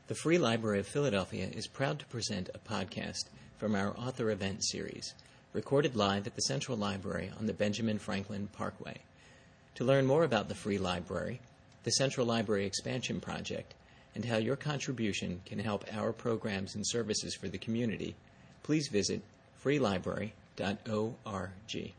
The Free Library of Philadelphia is proud to present a podcast from our author event series, recorded live at the Central Library on the Benjamin Franklin Parkway. To learn more about the Free Library, the Central Library Expansion Project, and how your contribution can help our programs and services for the community, please visit freelibrary.org.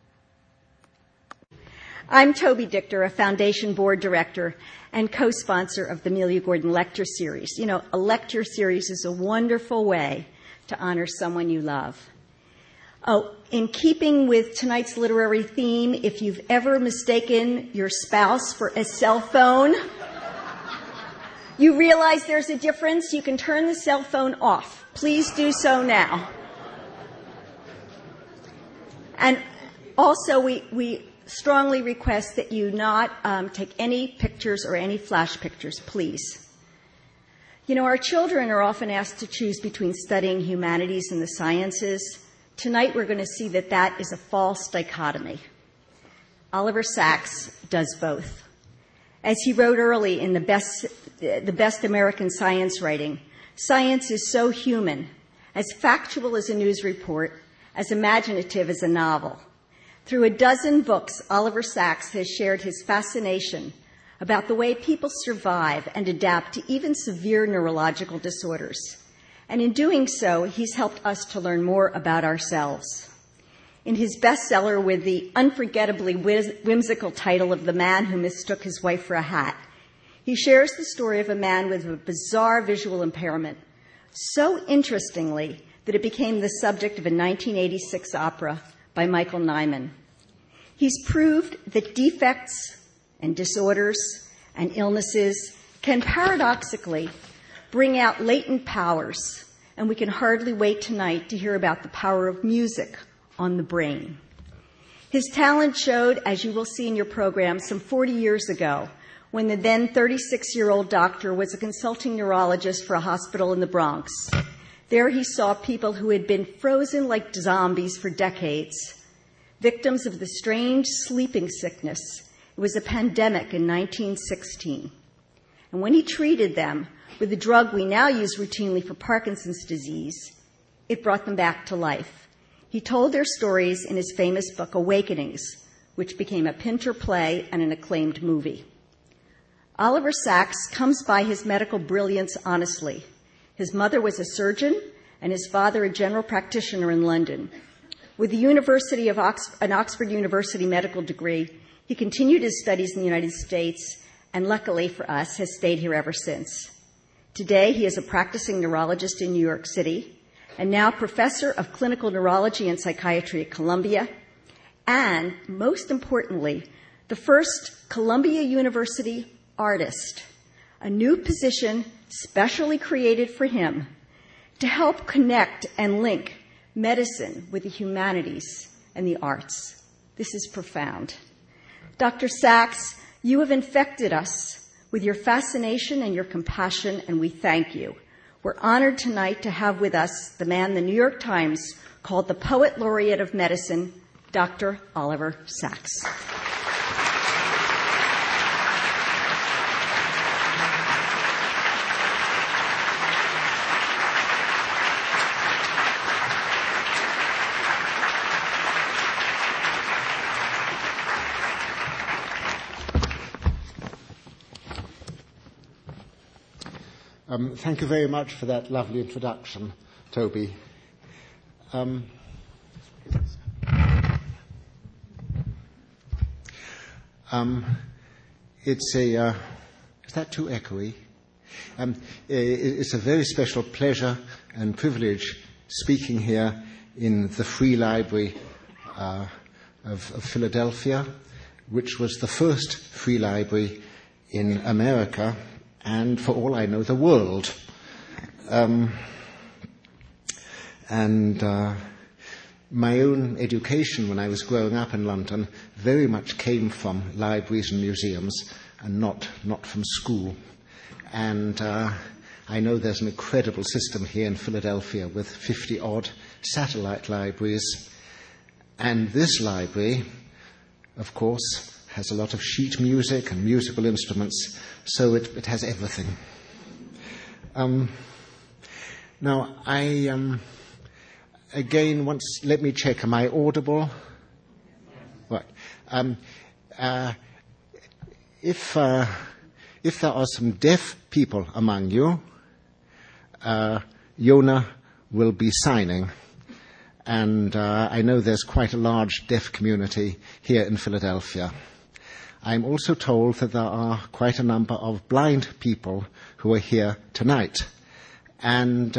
I'm Toby Dichter, a Foundation Board Director and co-sponsor of the Amelia Gordon Lecture Series. You know, a lecture series is a wonderful way to honor someone you love. Oh, in keeping with tonight's literary theme, if you've ever mistaken your spouse for a cell phone, you realize there's a difference. You can turn the cell phone off. Please do so now. And also, we strongly request that you not take any pictures or any flash pictures, please. You know, our children are often asked to choose between studying humanities and the sciences. Tonight we're going to see that that is a false dichotomy. Oliver Sacks does both. As he wrote early in the best American science writing, science is so human, as factual as a news report, as imaginative as a novel. Through a dozen books, Oliver Sacks has shared his fascination about the way people survive and adapt to even severe neurological disorders. And in doing so, he's helped us to learn more about ourselves. In his bestseller with the unforgettably whimsical title of The Man Who Mistook His Wife for a Hat, he shares the story of a man with a bizarre visual impairment, so interestingly that it became the subject of a 1986 opera by Michael Nyman. He's proved that defects and disorders and illnesses can paradoxically bring out latent powers, and we can hardly wait tonight to hear about the power of music on the brain. His talent showed, as you will see in your program, some 40 years ago, when the then 36-year-old doctor was a consulting neurologist for a hospital in the Bronx. There he saw people who had been frozen like zombies for decades, victims of the strange sleeping sickness. It was a pandemic in 1916. And when he treated them with the drug we now use routinely for Parkinson's disease, it brought them back to life. He told their stories in his famous book, Awakenings, which became a Pinter play and an acclaimed movie. Oliver Sacks comes by his medical brilliance honestly. His mother was a surgeon and his father a general practitioner in London. With an Oxford University medical degree, he continued his studies in the United States and luckily for us has stayed here ever since. Today, he is a practicing neurologist in New York City and now professor of clinical neurology and psychiatry at Columbia, and most importantly, the first Columbia University artist, a new position specially created for him to help connect and link medicine with the humanities and the arts. This is profound. Dr. Sacks, you have infected us with your fascination and your compassion, and we thank you. We're honored tonight to have with us the man the New York Times called the Poet Laureate of Medicine, Dr. Oliver Sacks. Thank you very much for that lovely introduction, Toby. Is that too echoey? It's a very special pleasure and privilege speaking here in the Free Library of Philadelphia, which was the first free library in America and, for all I know, the world. My own education when I was growing up in London very much came from libraries and museums and not from school. And I know there's an incredible system here in Philadelphia with 50-odd satellite libraries. And this library, of course, has a lot of sheet music and musical instruments, so it has everything. Now, again, let me check, am I audible? Right. If there are some deaf people among you, Yona will be signing. And I know there's quite a large deaf community here in Philadelphia. I'm also told that there are quite a number of blind people who are here tonight. And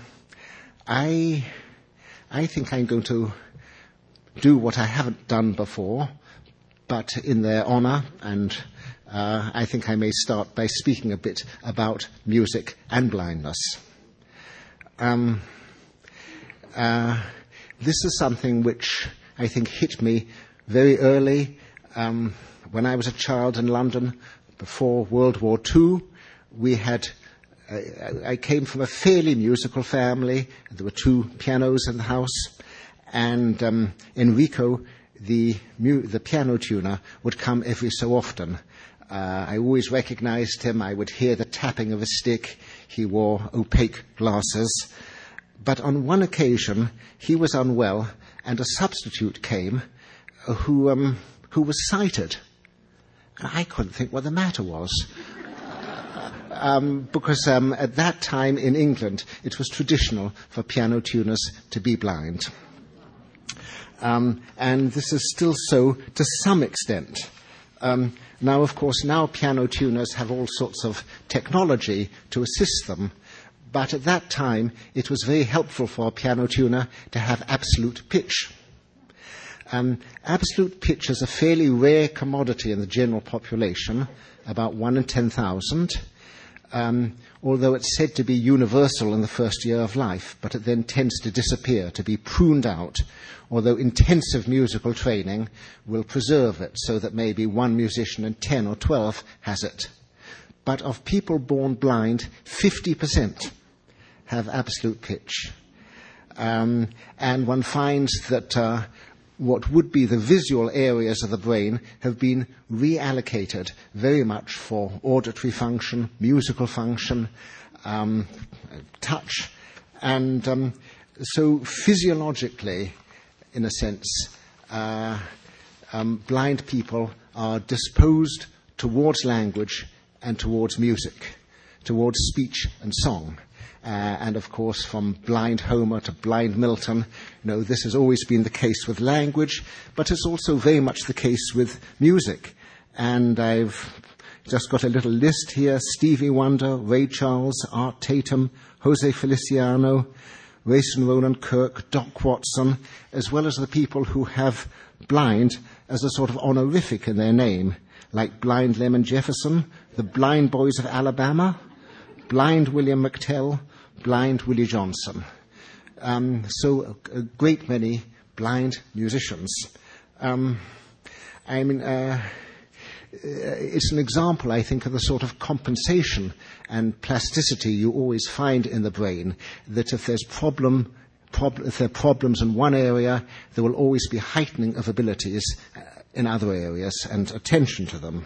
I think I'm going to do what I haven't done before, but in their honor, and I think I may start by speaking a bit about music and blindness. This is something which I think hit me very early. When I was a child in London, before World War II, I came from a fairly musical family. There were 2 pianos in the house, and Enrico, the piano tuner, would come every so often. I always recognized him. I would hear the tapping of a stick. He wore opaque glasses. But on one occasion, he was unwell, and a substitute came who was sighted. I couldn't think what the matter was. Because at that time in England, it was traditional for piano tuners to be blind. And this is still so to some extent. Now, of course, piano tuners have all sorts of technology to assist them. But at that time, it was very helpful for a piano tuner to have absolute pitch. Absolute pitch is a fairly rare commodity in the general population, about 1 in 10,000, although it's said to be universal in the first year of life, but it then tends to disappear, to be pruned out, although intensive musical training will preserve it, so that maybe 1 musician in 10 or 12 has it. But of people born blind, 50% have absolute pitch. And one finds that what would be the visual areas of the brain have been reallocated very much for auditory function, musical function, touch. And so physiologically, in a sense, blind people are disposed towards language and towards music, towards speech and song. And of course, from blind Homer to blind Milton, this has always been the case with language, but it's also very much the case with music. And I've just got a little list here: Stevie Wonder, Ray Charles, Art Tatum, Jose Feliciano, Rayson Roland Kirk, Doc Watson, as well as the people who have blind as a sort of honorific in their name, like Blind Lemon Jefferson, the Blind Boys of Alabama, Blind William McTell, Blind Willie Johnson. So a great many blind musicians. It's an example, I think, of the sort of compensation and plasticity you always find in the brain, that if there's if there are problems in one area, there will always be heightening of abilities in other areas and attention to them.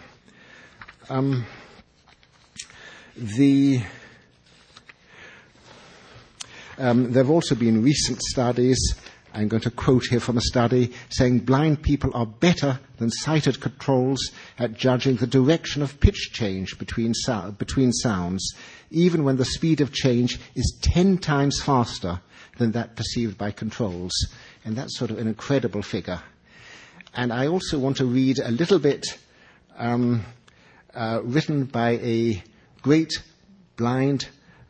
There have also been recent studies, I'm going to quote here from a study, saying blind people are better than sighted controls at judging the direction of pitch change between sounds, even when the speed of change is 10 times faster than that perceived by controls. And that's sort of an incredible figure. And I also want to read a little bit written by a great blind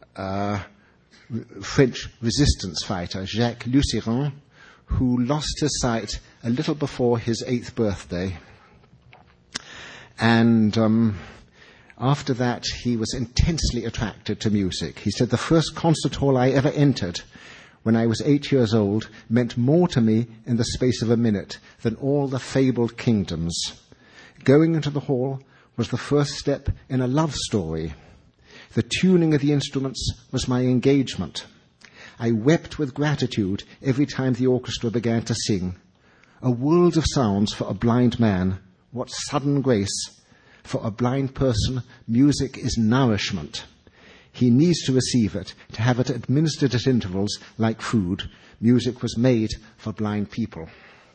French resistance fighter, Jacques Luciran, who lost his sight a little before his 8th birthday. And after that, he was intensely attracted to music. He said, "The first concert hall I ever entered when I was 8 years old meant more to me in the space of a minute than all the fabled kingdoms. Going into the hall was the first step in a love story. The tuning of the instruments was my engagement. I wept with gratitude every time the orchestra began to sing. A world of sounds for a blind man. What sudden grace. For a blind person, music is nourishment. He needs to receive it, to have it administered at intervals like food. Music was made for blind people.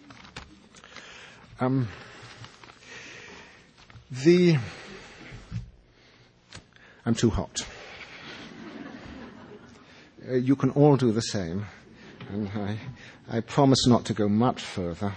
I'm too hot. You can all do the same, and I promise not to go much further.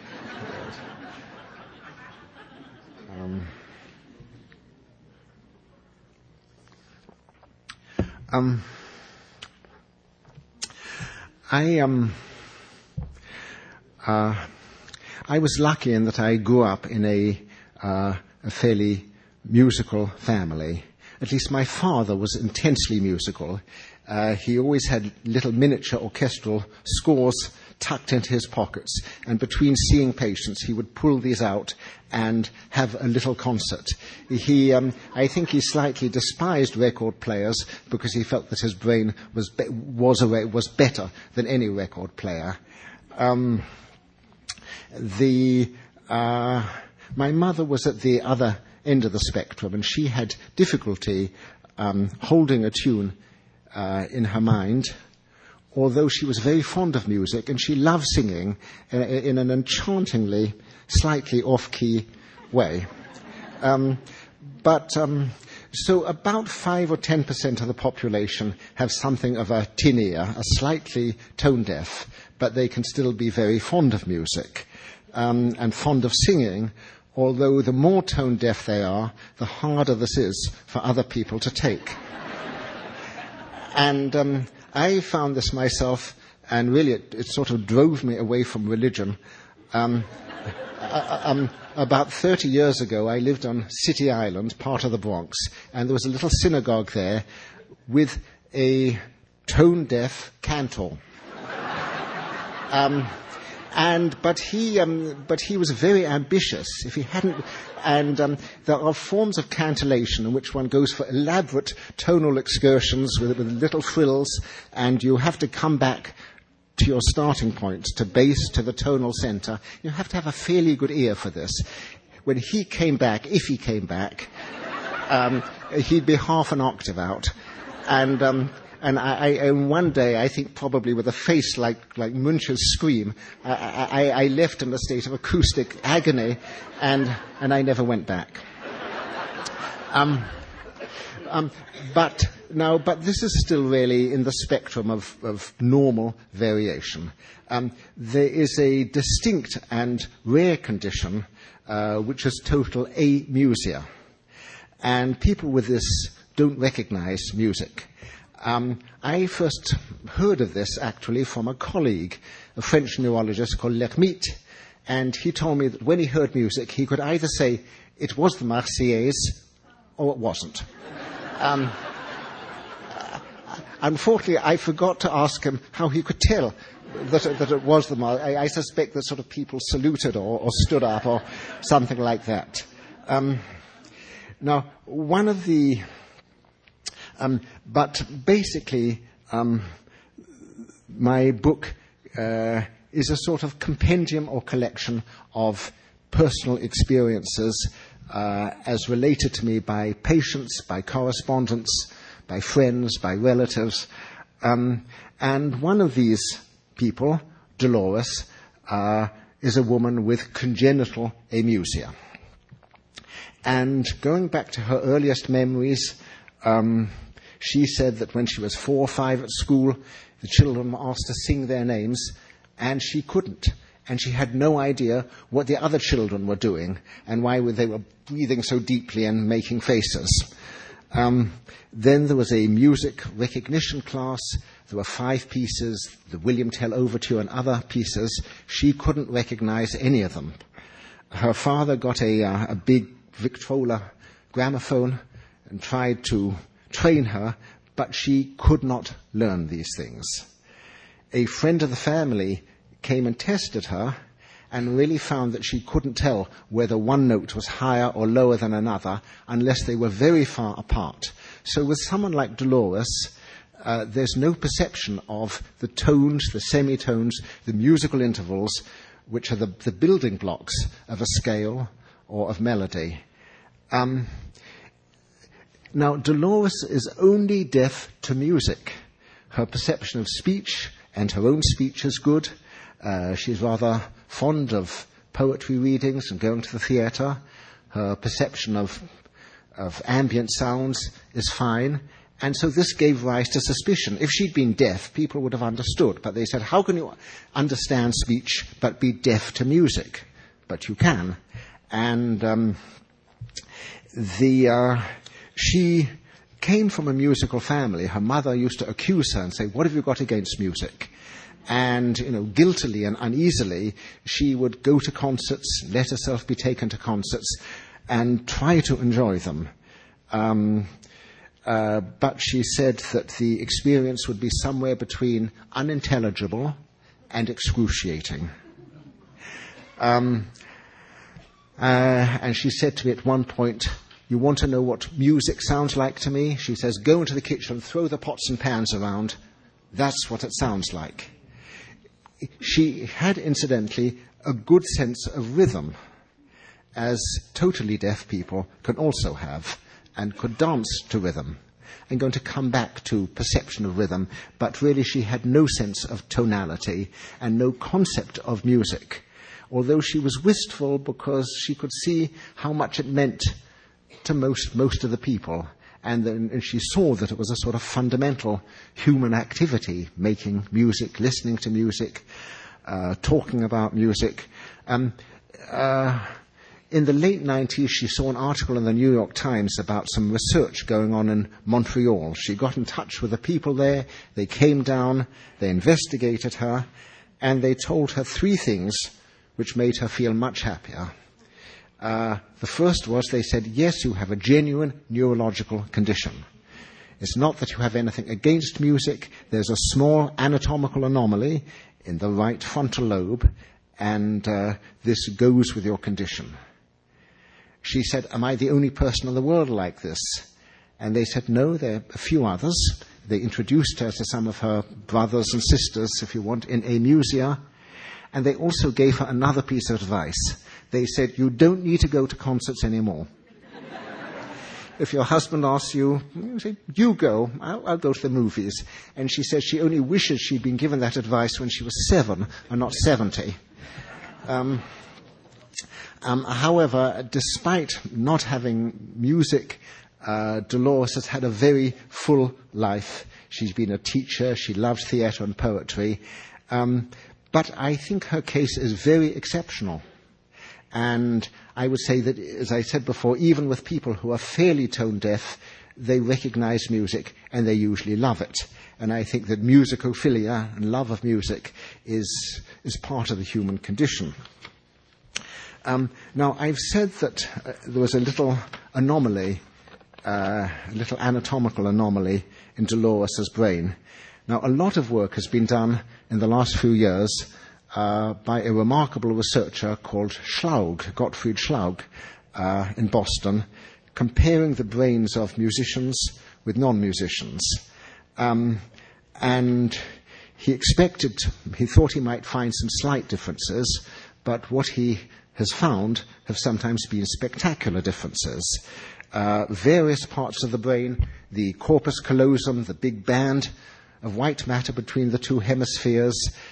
I was lucky in that I grew up in a fairly musical family. At least my father was intensely musical. He always had little miniature orchestral scores tucked into his pockets, and between seeing patients he would pull these out and have a little concert. I think he slightly despised record players because he felt that his brain was better than any record player. My mother was at the other end of the spectrum, and she had difficulty holding a tune in her mind, although she was very fond of music, and she loved singing in an enchantingly, slightly off-key way. So about 5 or 10% of the population have something of a tin ear, a slightly tone deaf, but they can still be very fond of music and fond of singing, although the more tone deaf they are, the harder this is for other people to take. And I found this myself, and really it sort of drove me away from religion. About 30 years ago, I lived on City Island, part of the Bronx, and there was a little synagogue there with a tone-deaf cantor. But he was very ambitious. If he hadn't, there are forms of cantillation in which one goes for elaborate tonal excursions with little frills, and you have to come back to your starting point, to base, to the tonal center. You have to have a fairly good ear for this. When he came back, if he came back, he'd be half an octave out, and one day, I think probably with a face like Munch's Scream, I left in a state of acoustic agony, and I never went back. But this is still really in the spectrum of normal variation. There is a distinct and rare condition, which is total amusia. And people with this don't recognize music. I first heard of this actually from a colleague, a French neurologist called Lermite, and he told me that when he heard music, he could either say it was the Marseillaise or it wasn't. Unfortunately, I forgot to ask him how he could tell that it was the Marseillaise. I suspect that sort of people saluted or stood up or something like that. Now, one of the... but basically, my book is a sort of compendium or collection of personal experiences as related to me by patients, by correspondents, by friends, by relatives. And one of these people, Dolores, is a woman with congenital amusia. And going back to her earliest memories, she said that when she was 4 or 5 at school, the children were asked to sing their names, and she couldn't. And she had no idea what the other children were doing and why they were breathing so deeply and making faces. Then there was a music recognition class. There were 5 pieces, the William Tell Overture and other pieces. She couldn't recognize any of them. Her father got a big Victrola gramophone and tried to train her, but she could not learn these things. A friend of the family came and tested her and really found that she couldn't tell whether one note was higher or lower than another unless they were very far apart. So with someone like Dolores, there's no perception of the tones, the semitones, the musical intervals, which are the building blocks of a scale or of melody. Now, Dolores is only deaf to music. Her perception of speech and her own speech is good. She's rather fond of poetry readings and going to the theatre. Her perception of ambient sounds is fine. And so this gave rise to suspicion. If she'd been deaf, people would have understood. But they said, how can you understand speech but be deaf to music? But you can. And she came from a musical family. Her mother used to accuse her and say, what have you got against music? And, guiltily and uneasily, she would go to concerts, let herself be taken to concerts, and try to enjoy them. But she said that the experience would be somewhere between unintelligible and excruciating. And she said to me at one point, you want to know what music sounds like to me? She says, go into the kitchen, throw the pots and pans around. That's what it sounds like. She had, incidentally, a good sense of rhythm, as totally deaf people can also have, and could dance to rhythm. I'm going to come back to perception of rhythm, but really she had no sense of tonality and no concept of music, although she was wistful because she could see how much it meant to most of the people. And she saw that it was a sort of fundamental human activity, making music, listening to music, talking about music. In the late 90s, she saw an article in the New York Times about some research going on in Montreal. She got in touch with the people there. They came down, they investigated her, and they told her three things which made her feel much happier. The first was, they said, yes, you have a genuine neurological condition. It's not that you have anything against music. There's a small anatomical anomaly in the right frontal lobe, and this goes with your condition. She said, am I the only person in the world like this? And they said, no, there are a few others. They introduced her to some of her brothers and sisters, if you want, in amusia. And they also gave her another piece of advice. They said, you don't need to go to concerts anymore. If your husband asks you, say, you go, I'll go to the movies. And she said she only wishes she'd been given that advice when she was 7 and not 70. However, despite not having music, Dolores has had a very full life. She's been a teacher. She loves theatre and poetry. But I think her case is very exceptional. And I would say that, as I said before, even with people who are fairly tone deaf, they recognize music and they usually love it. And I think that musicophilia and love of music is part of the human condition. Now, I've said that there was a little anomaly, a little anatomical anomaly in Dolores' brain. Now, a lot of work has been done in the last few years by a remarkable researcher called Schlaug, Gottfried Schlaug, in Boston, comparing the brains of musicians with non-musicians. And he thought he might find some slight differences, but what he has found have sometimes been spectacular differences. Various parts of the brain, the corpus callosum, the big band of white matter between the two hemispheres,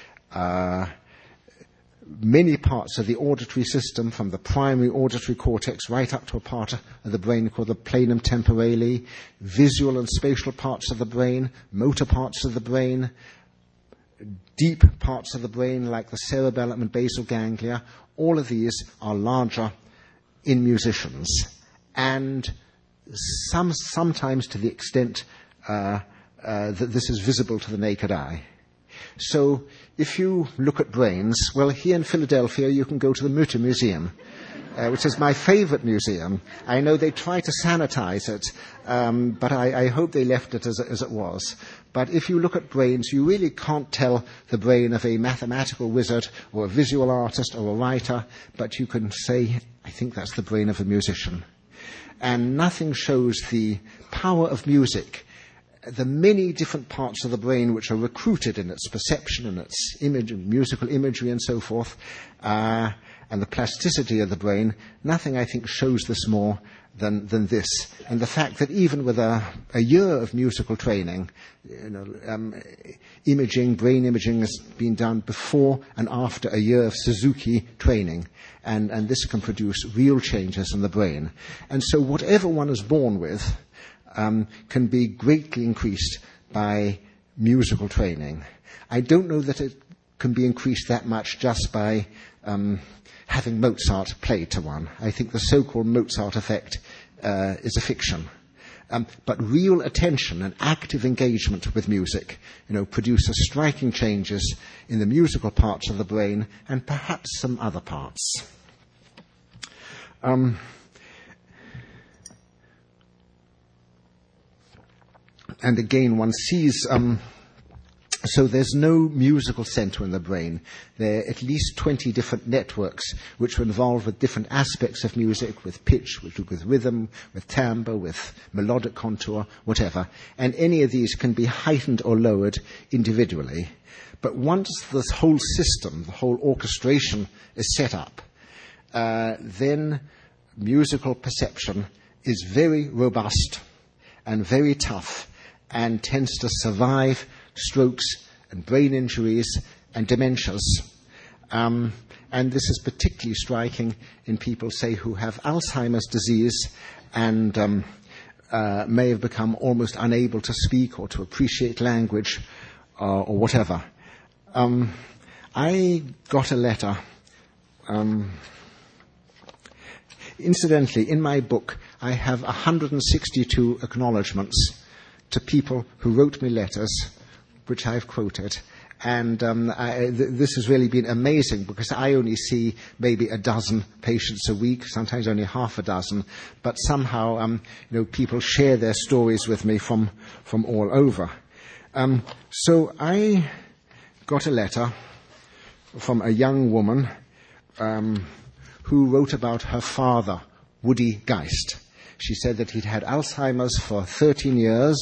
many parts of the auditory system, from the primary auditory cortex right up to a part of the brain called the planum temporale, visual and spatial parts of the brain, motor parts of the brain, deep parts of the brain like the cerebellum and basal ganglia. All of these are larger in musicians, and sometimes to the extent that this is visible to the naked eye. So if you look at brains, well, here in Philadelphia you can go to the Mutter Museum, which is my favorite museum. I know they try to sanitize it, but I hope they left it as it was. But if you look at brains, you really can't tell the brain of a mathematical wizard or a visual artist or a writer, but you can say, I think that's the brain of a musician. And nothing shows the power of music, the many different parts of the brain which are recruited in its perception and its musical imagery and so forth, and the plasticity of the brain, nothing, I think, shows this more than this. And the fact that even with a year of musical training, brain imaging has been done before and after a year of Suzuki training. And this can produce real changes in the brain. And so whatever one is born with can be greatly increased by musical training. I don't know that it can be increased that much just by having Mozart played to one. I think the so-called Mozart effect is a fiction. But real attention and active engagement with music, produces striking changes in the musical parts of the brain and perhaps some other parts. And again, one sees... So there's no musical center in the brain. There are at least 20 different networks which are involved with different aspects of music, with pitch, with rhythm, with timbre, with melodic contour, whatever. And any of these can be heightened or lowered individually. But once this whole system, the whole orchestration is set up, then musical perception is very robust and very tough and tends to survive strokes and brain injuries and dementias. And this is particularly striking in people, say, who have Alzheimer's disease and may have become almost unable to speak or to appreciate language or whatever. I got a letter. Incidentally, in my book, I have 162 acknowledgements to people who wrote me letters, which I've quoted. And this has really been amazing because I only see maybe a dozen patients a week, sometimes only half a dozen. But somehow, people share their stories with me from all over. So I got a letter from a young woman who wrote about her father, Woody Geist. She said that he'd had Alzheimer's for 13 years.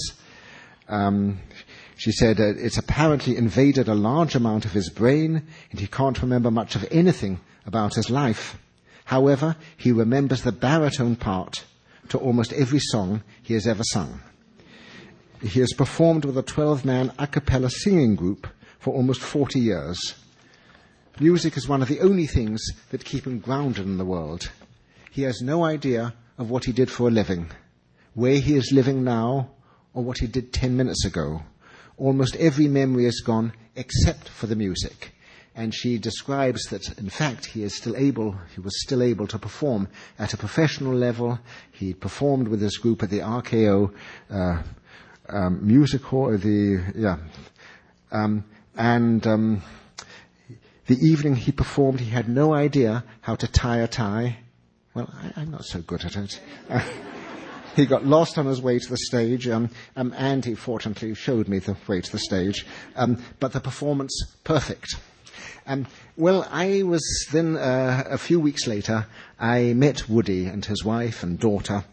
She said it's apparently invaded a large amount of his brain and he can't remember much of anything about his life. However, he remembers the baritone part to almost every song he has ever sung. He has performed with a 12-man a cappella singing group for almost 40 years. Music is one of the only things that keep him grounded in the world. He has no idea of what he did for a living, where he is living now, or what he did 10 minutes ago. Almost every memory is gone except for the music. And she describes that, in fact, he was still able to perform at a professional level. He performed with his group at the RKO music hall. The evening he performed, he had no idea how to tie a tie. Well, I'm not so good at it. He got lost on his way to the stage, and he fortunately showed me the way to the stage. But the performance, perfect. Well, I was then, a few weeks later, I met Woody and his wife and daughter,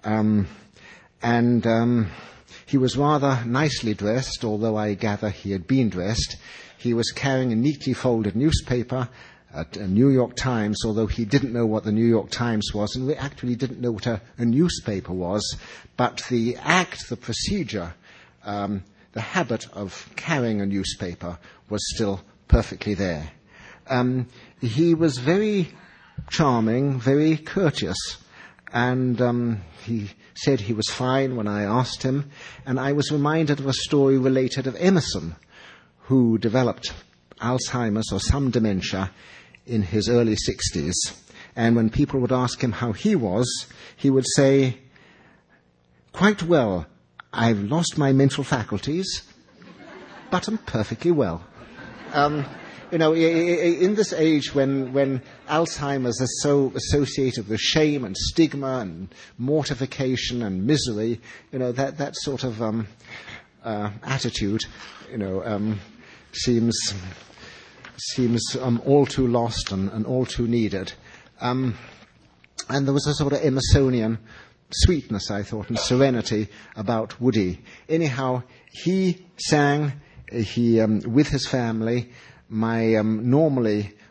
and he was rather nicely dressed, although I gather he had been dressed. He was carrying a neatly folded newspaper, a New York Times, although he didn't know what the New York Times was, and we actually didn't know what a newspaper was, but the act, the procedure, the habit of carrying a newspaper was still perfectly there. He was very charming, very courteous, and he said he was fine when I asked him, and I was reminded of a story related of Emerson, who developed Alzheimer's or some dementia in his early 60s. And when people would ask him how he was, he would say, "Quite well. I've lost my mental faculties, but I'm perfectly well." In this age when Alzheimer's is so associated with shame and stigma and mortification and misery, that sort of attitude, seems all too lost and all too needed. And there was a sort of Emersonian sweetness, I thought, and serenity about Woody. Anyhow, he sang with his family my normally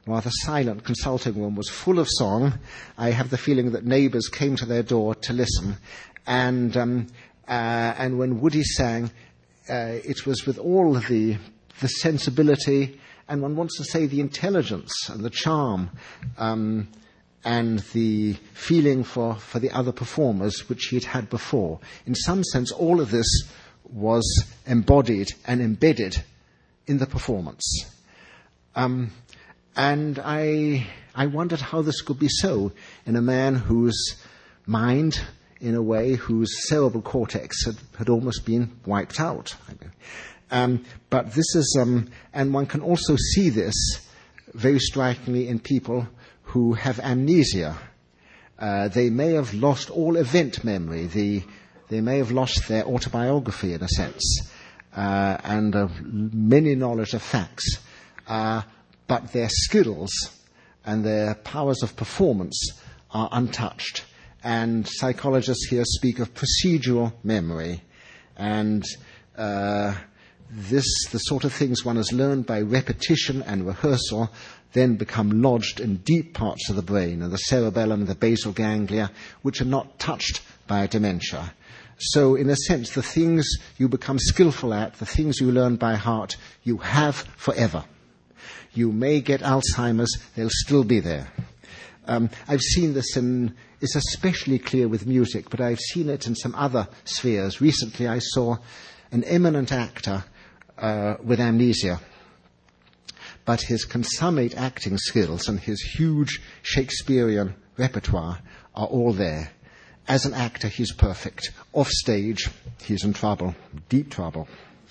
rather silent consulting room was full of song. I have the feeling that neighbours came to their door to listen. And when Woody sang, it was with all the sensibility, and one wants to say the intelligence and the charm, and the feeling for the other performers which he had had before. In some sense, all of this was embodied and embedded in the performance. And I wondered how this could be so in a man whose mind, in a way, whose cerebral cortex had almost been wiped out. But this is, and one can also see this very strikingly in people who have amnesia. They may have lost all event memory. They may have lost their autobiography, in a sense, and many knowledge of facts. But their skills and their powers of performance are untouched. And psychologists here speak of procedural memory. And the sort of things one has learned by repetition and rehearsal then become lodged in deep parts of the brain, and the cerebellum, the basal ganglia, which are not touched by dementia. So, in a sense, the things you become skillful at, the things you learn by heart, you have forever. You may get Alzheimer's, they'll still be there. I've seen this it's especially clear with music, but I've seen it in some other spheres. Recently I saw an eminent actor with amnesia, but his consummate acting skills and his huge Shakespearean repertoire are all there. As an actor, he's perfect. Off stage, he's in trouble, deep trouble.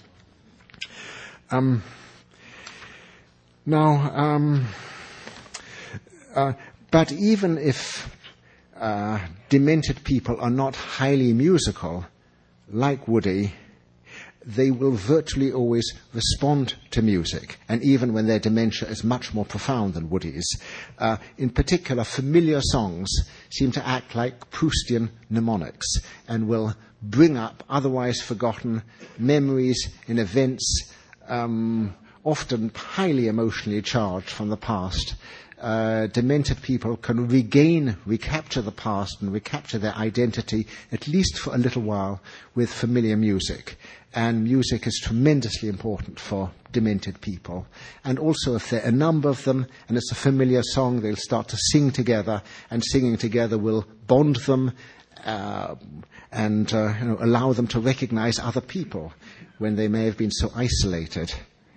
But even if demented people are not highly musical, like Woody, they will virtually always respond to music, and even when their dementia is much more profound than Woody's. In particular, familiar songs seem to act like Proustian mnemonics and will bring up otherwise forgotten memories and events, often highly emotionally charged from the past. Demented people can recapture the past and recapture their identity, at least for a little while, with familiar music. And music is tremendously important for demented people. And also, if there are a number of them and it's a familiar song, they'll start to sing together, and singing together will bond them and allow them to recognize other people when they may have been so isolated.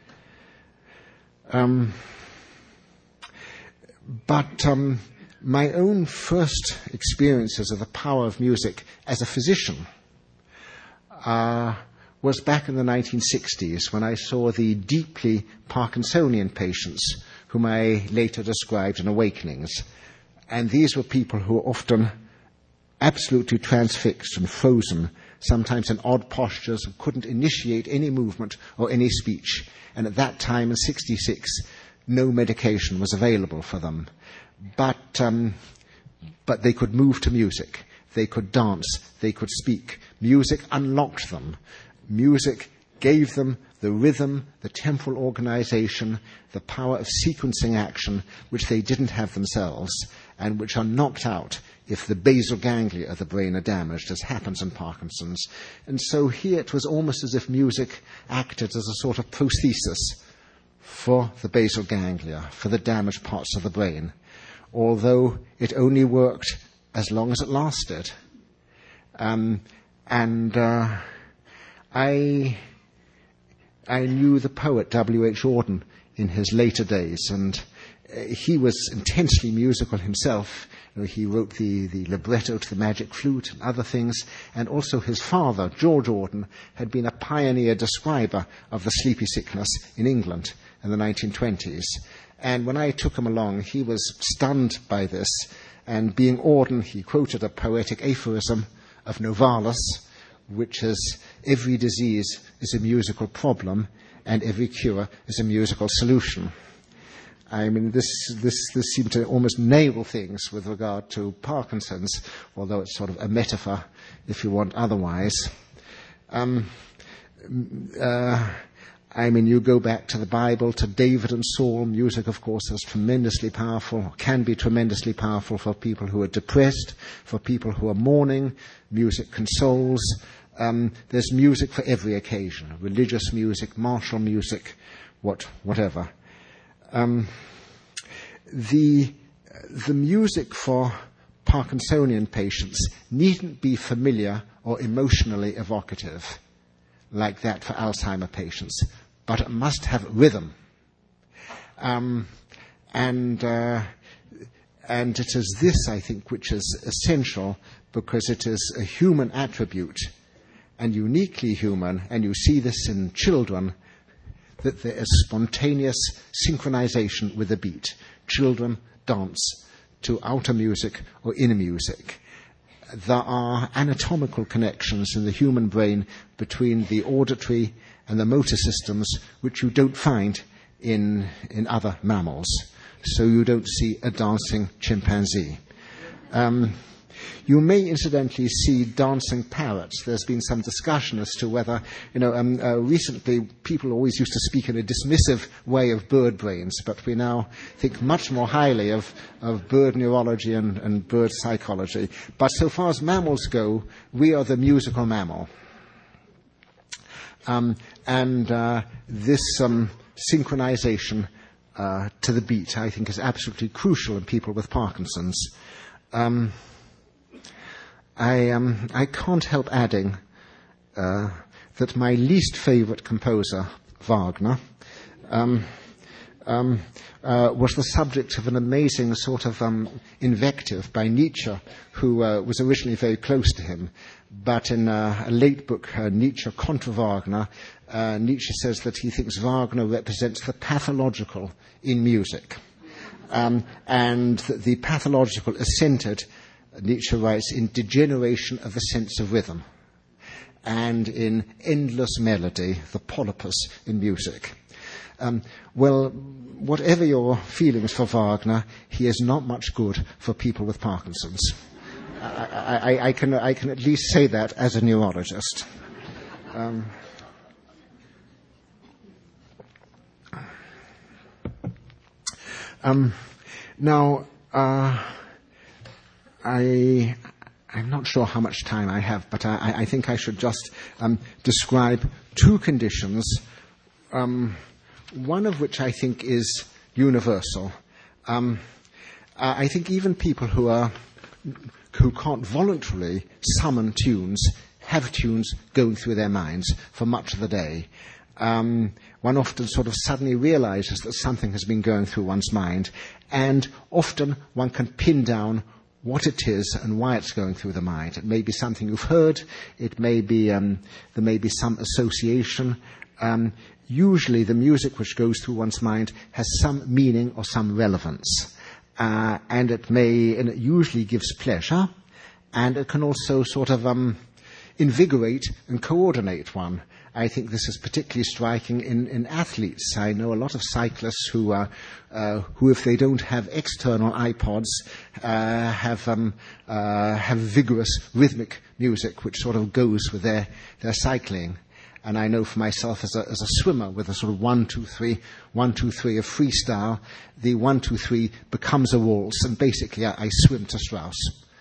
But my own first experiences of the power of music as a physician was back in the 1960s, when I saw the deeply Parkinsonian patients whom I later described in Awakenings. And these were people who were often absolutely transfixed and frozen, sometimes in odd postures, and couldn't initiate any movement or any speech. And at that time, in 1966, no medication was available for them. But they could move to music. They could dance. They could speak. Music unlocked them. Music gave them the rhythm, the temporal organization, the power of sequencing action, which they didn't have themselves, and which are knocked out if the basal ganglia of the brain are damaged, as happens in Parkinson's. And so here it was almost as if music acted as a sort of prosthesis for the basal ganglia, for the damaged parts of the brain, although it only worked as long as it lasted. I knew the poet W.H. Auden in his later days, and he was intensely musical himself. He wrote the libretto to the Magic Flute and other things, and also his father, George Auden, had been a pioneer describer of the sleepy sickness in England in the 1920s. And when I took him along, he was stunned by this, and being Auden, he quoted a poetic aphorism of Novalis, which is, every disease is a musical problem and every cure is a musical solution. I mean, this seemed to almost nail things with regard to Parkinson's, although it's sort of a metaphor if you want otherwise. I mean, you go back to the Bible, to David and Saul. Music, of course, is tremendously powerful, can be tremendously powerful for people who are depressed, for people who are mourning. Music consoles. There's music for every occasion. Religious music, martial music, whatever. The music for Parkinsonian patients needn't be familiar or emotionally evocative like that for Alzheimer patients, but it must have rhythm. And it is this, I think, which is essential, because it is a human attribute, and uniquely human, and you see this in children, that there is spontaneous synchronization with the beat. Children dance to outer music or inner music. There are anatomical connections in the human brain between the auditory and the motor systems which you don't find in other mammals. So you don't see a dancing chimpanzee. You may incidentally see dancing parrots. There's been some discussion as to whether, recently people always used to speak in a dismissive way of bird brains, but we now think much more highly of bird neurology and bird psychology. But so far as mammals go, we are the musical mammal. This synchronization to the beat, I think, is absolutely crucial in people with Parkinson's. I can't help adding that my least favorite composer, Wagner, was the subject of an amazing sort of invective by Nietzsche, who was originally very close to him. But in a late book, Nietzsche contra Wagner, Nietzsche says that he thinks Wagner represents the pathological in music. And that the pathological is centered, Nietzsche writes, in degeneration of the sense of rhythm and in endless melody, the polypus in music. Well, whatever your feelings for Wagner, he is not much good for people with Parkinson's. I can at least say that as a neurologist. Now, I'm not sure how much time I have, but I think I should just describe two conditions, one of which I think is universal. I think even people who can't voluntarily summon tunes have tunes going through their minds for much of the day. One often sort of suddenly realizes that something has been going through one's mind, and often one can pin down what it is and why it's going through the mind. It may be something you've heard. It may be there may be some association. Usually, the music which goes through one's mind has some meaning or some relevance, and it usually gives pleasure, and it can also sort of invigorate and coordinate one. I think this is particularly striking in athletes. I know a lot of cyclists who if they don't have external iPods, have vigorous rhythmic music which sort of goes with their cycling. And I know for myself as a swimmer with a sort of 1, 2, 3 of freestyle, the 1, 2, 3 becomes a waltz, and basically I swim to Strauss.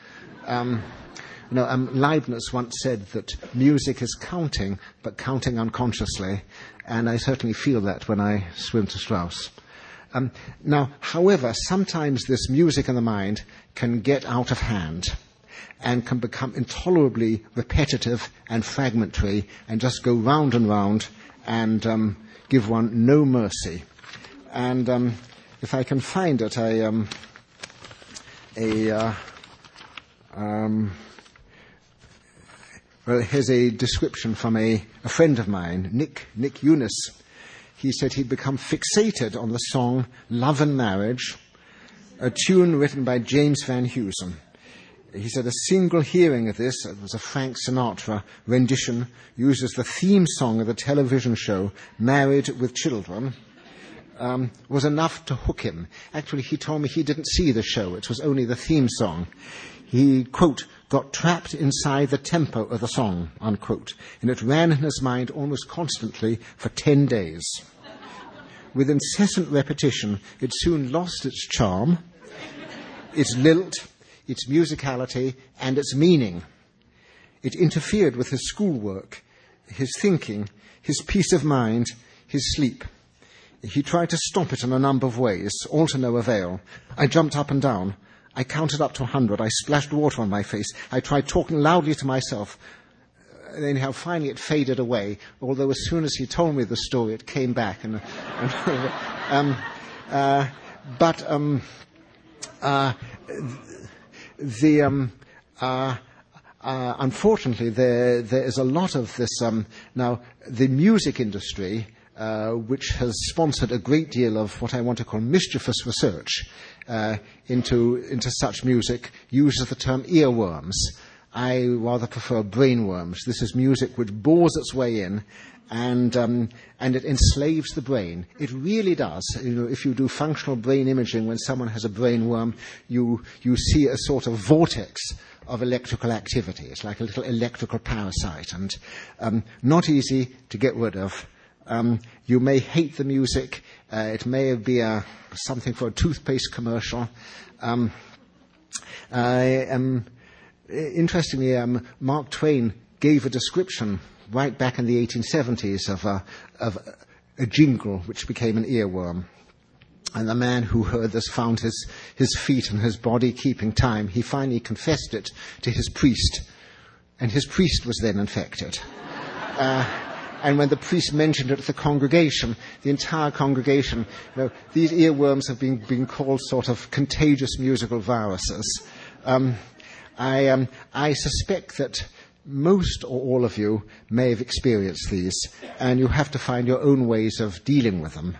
Leibniz once said that music is counting, but counting unconsciously, and I certainly feel that when I swim to Strauss. Now, however, sometimes this music in the mind can get out of hand and can become intolerably repetitive and fragmentary and just go round and round and give one no mercy. And if I can find it, well, here's a description from a friend of mine, Nick Eunice. He said he'd become fixated on the song Love and Marriage, a tune written by James Van Heusen. He said a single hearing of this, it was a Frank Sinatra rendition, used as the theme song of the television show Married with Children. was enough to hook him. Actually, he told me he didn't see the show. It was only the theme song. He, quote, got trapped inside the tempo of the song, unquote, and it ran in his mind almost constantly for 10 days. With incessant repetition, it soon lost its charm, its lilt, its musicality, and its meaning. It interfered with his schoolwork, his thinking, his peace of mind, his sleep. He tried to stop it in a number of ways, all to no avail. I jumped up and down. I counted up to 100. I splashed water on my face. I tried talking loudly to myself. Anyhow, finally it faded away, although as soon as he told me the story, it came back. Unfortunately, there is a lot of this. Now, the music industry, which has sponsored a great deal of what I want to call mischievous research into such music, uses the term earworms. I rather prefer brainworms. This is music which bores its way in, and it enslaves the brain. It really does. You know, if you do functional brain imaging when someone has a brainworm, you see a sort of vortex of electrical activity. It's like a little electrical parasite, and not easy to get rid of. You may hate the music. It may be something for a toothpaste commercial. Interestingly, Mark Twain gave a description right back in the 1870s of a jingle which became an earworm. And the man who heard this found his feet and his body keeping time. He finally confessed it to his priest, and his priest was then infected. And when the priest mentioned it to the congregation, the entire congregation, these earworms have been called sort of contagious musical viruses. I suspect that most or all of you may have experienced these, and you have to find your own ways of dealing with them.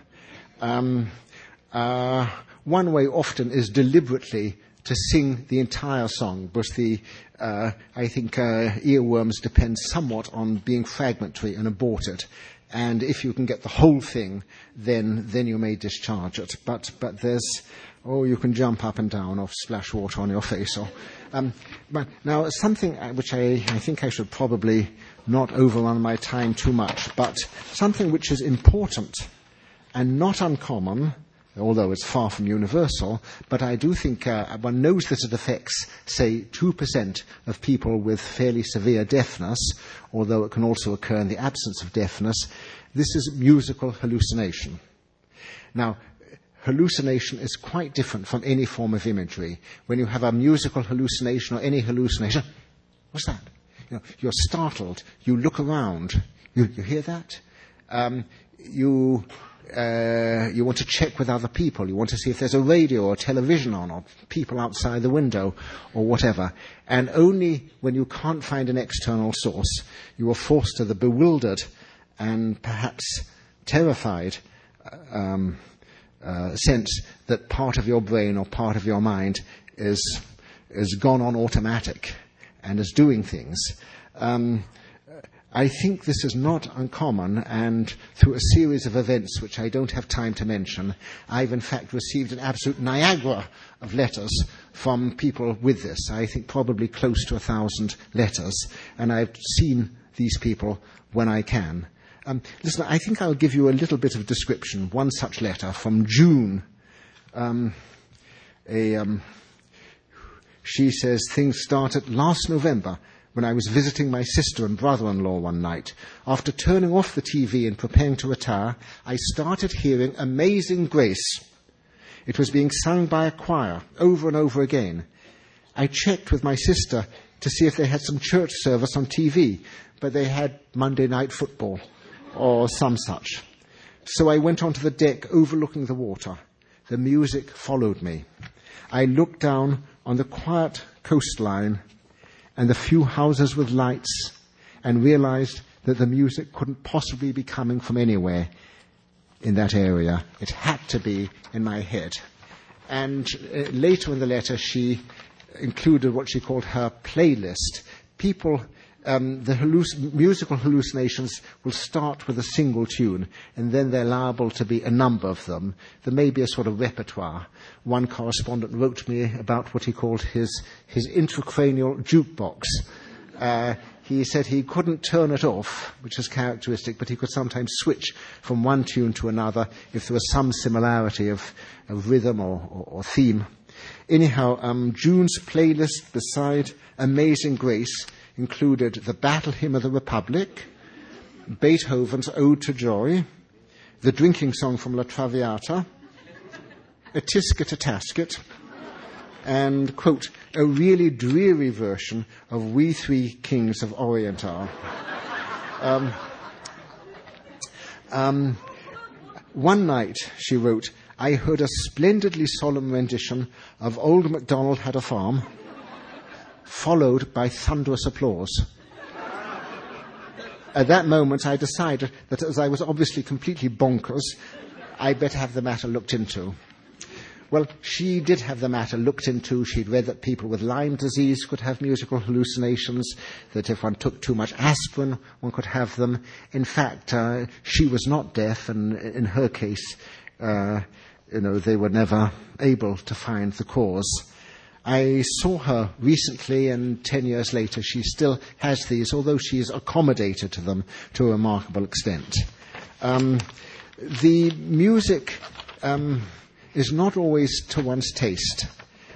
One way often is deliberately to sing the entire song, because I think earworms depend somewhat on being fragmentary and aborted. And if you can get the whole thing, then you may discharge it. But there's, you can jump up and down or splash water on your face. But now something which I think I should probably not overrun my time too much, but something which is important and not uncommon, although it's far from universal, but I do think one knows that it affects, say, 2% of people with fairly severe deafness, although it can also occur in the absence of deafness. This is musical hallucination. Now, hallucination is quite different from any form of imagery. When you have a musical hallucination or any hallucination, what's that? You're startled. You look around. You hear that? You want to check with other people. You want to see if there's a radio or television on or people outside the window or whatever. And only when you can't find an external source, you are forced to the bewildered and perhaps terrified sense that part of your brain or part of your mind is gone on automatic and is doing things. I think this is not uncommon, and through a series of events which I don't have time to mention, I've in fact received an absolute Niagara of letters from people with this. I think probably close to 1,000 letters, and I've seen these people when I can. Listen, I think I'll give you a little bit of description. One such letter from June. She says, things started last November when I was visiting my sister and brother-in-law one night. After turning off the TV and preparing to retire, I started hearing Amazing Grace. It was being sung by a choir over and over again. I checked with my sister to see if they had some church service on TV, but they had Monday Night Football or some such. So I went onto the deck overlooking the water. The music followed me. I looked down on the quiet coastline and the few houses with lights, and realized that the music couldn't possibly be coming from anywhere in that area. It had to be in my head. And later in the letter, she included what she called her playlist. People musical hallucinations will start with a single tune, and then they're liable to be a number of them. There may be a sort of repertoire. One correspondent wrote me about what he called his intracranial jukebox. He said he couldn't turn it off, which is characteristic, but he could sometimes switch from one tune to another if there was some similarity of rhythm or theme. Anyhow, June's playlist beside Amazing Grace included the Battle Hymn of the Republic, Beethoven's Ode to Joy, the drinking song from La Traviata, a Tisket a Tasket, and, quote, a really dreary version of We Three Kings of Orient Are. One night, she wrote, I heard a splendidly solemn rendition of Old MacDonald Had a Farm, followed by thunderous applause. At that moment, I decided that as I was obviously completely bonkers, I'd better have the matter looked into. Well, she did have the matter looked into. She'd read that people with Lyme disease could have musical hallucinations, that if one took too much aspirin, one could have them. In fact, she was not deaf, and in her case, they were never able to find the cause. I saw her recently, and 10 years later she still has these, although she's accommodated to them to a remarkable extent. The music is not always to one's taste.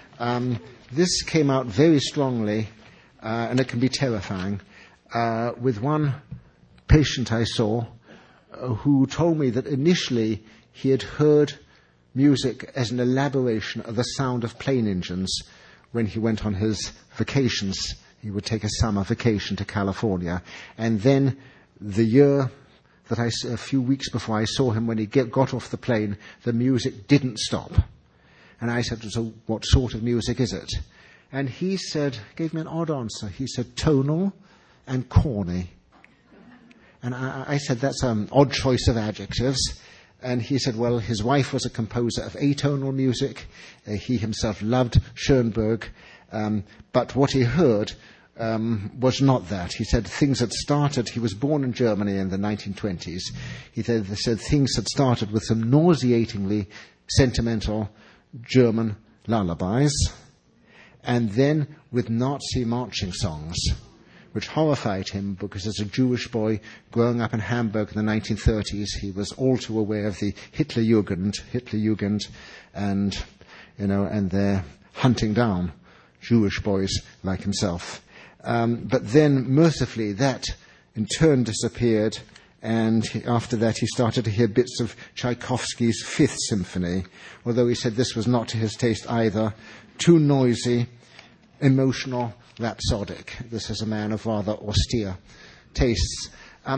This came out very strongly, and it can be terrifying, with one patient I saw who told me that initially he had heard music as an elaboration of the sound of plane engines when he went on his vacations. He would take a summer vacation to California. And then the year that a few weeks before I saw him, when he got off the plane, the music didn't stop. And I said, so what sort of music is it? And he gave me an odd answer. He said, tonal and corny. And I said, that's an odd choice of adjectives. And he said, well, his wife was a composer of atonal music. He himself loved Schoenberg. But what he heard was not that. He said things had started. He was born in Germany in the 1920s. He said things had started with some nauseatingly sentimental German lullabies, and then with Nazi marching songs, which horrified him because as a Jewish boy growing up in Hamburg in the 1930s, he was all too aware of the Hitlerjugend, and their hunting down Jewish boys like himself. But then, mercifully, that in turn disappeared, and after that he started to hear bits of Tchaikovsky's Fifth Symphony, although he said this was not to his taste either, too noisy, emotional, rhapsodic. This is a man of rather austere tastes.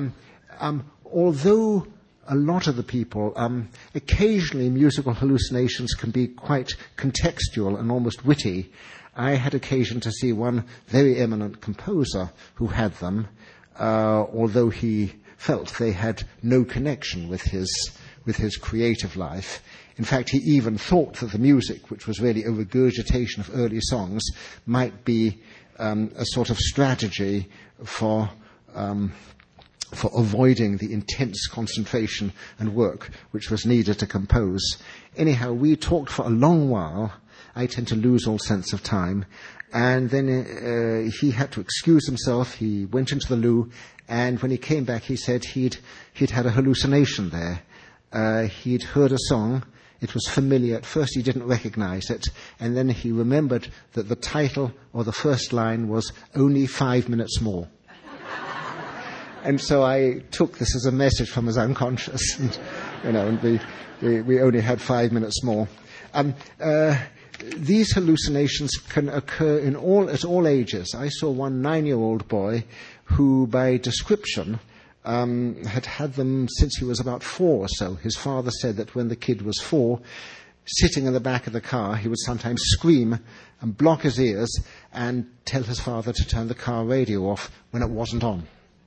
Although a lot of the people, occasionally musical hallucinations can be quite contextual and almost witty. I had occasion to see one very eminent composer who had them, although he felt they had no connection with his creative life. In fact, he even thought that the music, which was really a regurgitation of early songs, might be a sort of strategy for avoiding the intense concentration and work which was needed to compose. Anyhow, we talked for a long while. I tend to lose all sense of time. And then he had to excuse himself. He went into the loo, and when he came back, he said he'd had a hallucination there. He'd heard a song. It was familiar. At first he didn't recognize it, and then he remembered that the title or the first line was "Only 5 minutes more." And so I took this as a message from his unconscious, and we only had 5 minutes more. These hallucinations can occur at all ages. I saw one 9-year-old boy who, by description, had them since he was about 4 or so. His father said that when the kid was 4, sitting in the back of the car, he would sometimes scream and block his ears and tell his father to turn the car radio off when it wasn't on.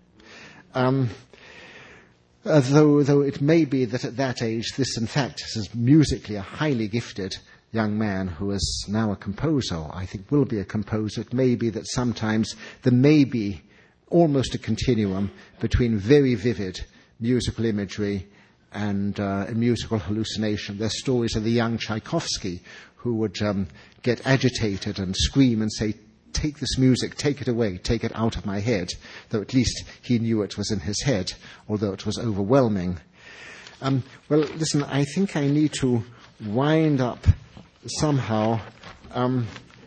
Though it may be that at that age, this in fact is musically a highly gifted young man who is now a composer, I think will be a composer. It may be that sometimes there may be almost a continuum between very vivid musical imagery and musical hallucination. There's stories of the young Tchaikovsky who would get agitated and scream and say, "Take this music, take it away, take it out of my head," though at least he knew it was in his head, although it was overwhelming. Well, listen, I think I need to wind up somehow, well,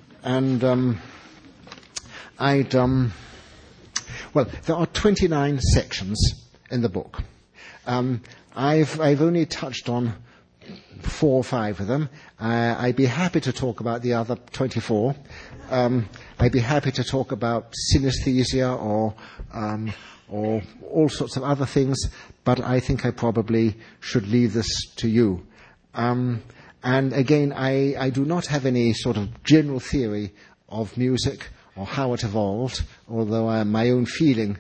there are 29 sections in the book. I've only touched on 4 or 5 of them. I'd be happy to talk about the other 24. I'd be happy to talk about synesthesia or all sorts of other things, but I think I probably should leave this to you. And again, I do not have any sort of general theory of music or how it evolved, although my own feeling,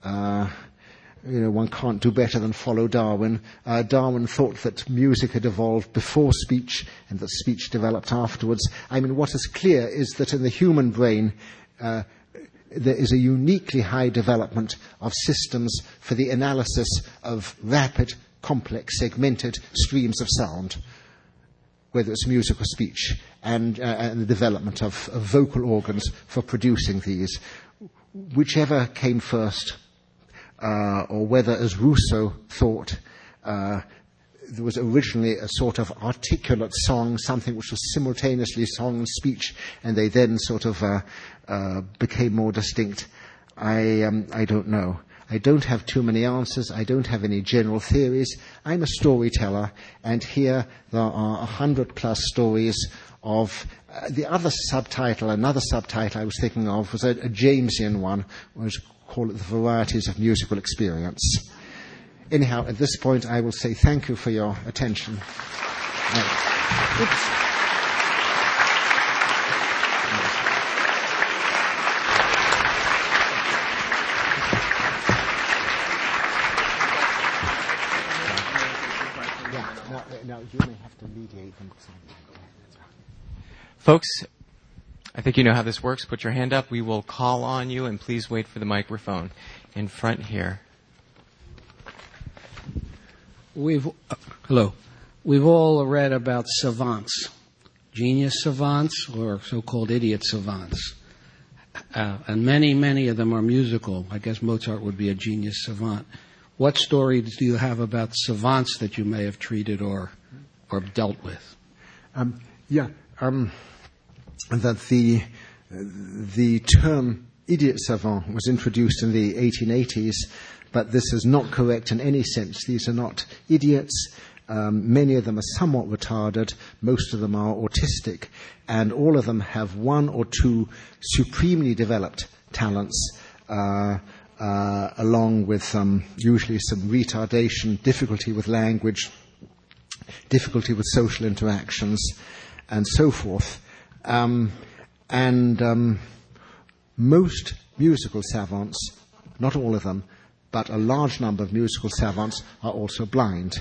one can't do better than follow Darwin. Darwin thought that music had evolved before speech and that speech developed afterwards. I mean, what is clear is that in the human brain, there is a uniquely high development of systems for the analysis of rapid, complex, segmented streams of sound, whether it's music or speech, and the development of vocal organs for producing these. Whichever came first, or whether, as Rousseau thought, there was originally a sort of articulate song, something which was simultaneously song and speech, and they then sort of became more distinct. I don't know. I don't have too many answers. I don't have any general theories. I'm a storyteller, and here there are 100+ stories of another subtitle I was thinking of was a Jamesian one, was call it The Varieties of Musical Experience. Anyhow, at this point, I will say thank you for your attention. Now you may have to mediate them. Folks, I think you know how this works. Put your hand up. We will call on you, and please wait for the microphone in front here. Hello. We've all read about savants, genius savants or so-called idiot savants. And many of them are musical. I guess Mozart would be a genius savant. What stories do you have about savants that you may have treated or dealt with? That the term idiot savant was introduced in the 1880s, but this is not correct in any sense. These are not idiots. Many of them are somewhat retarded. Most of them are autistic, and all of them have 1 or 2 supremely developed talents, along with usually some retardation, difficulty with language, difficulty with social interactions, and so forth. Most musical savants, not all of them, but a large number of musical savants are also blind.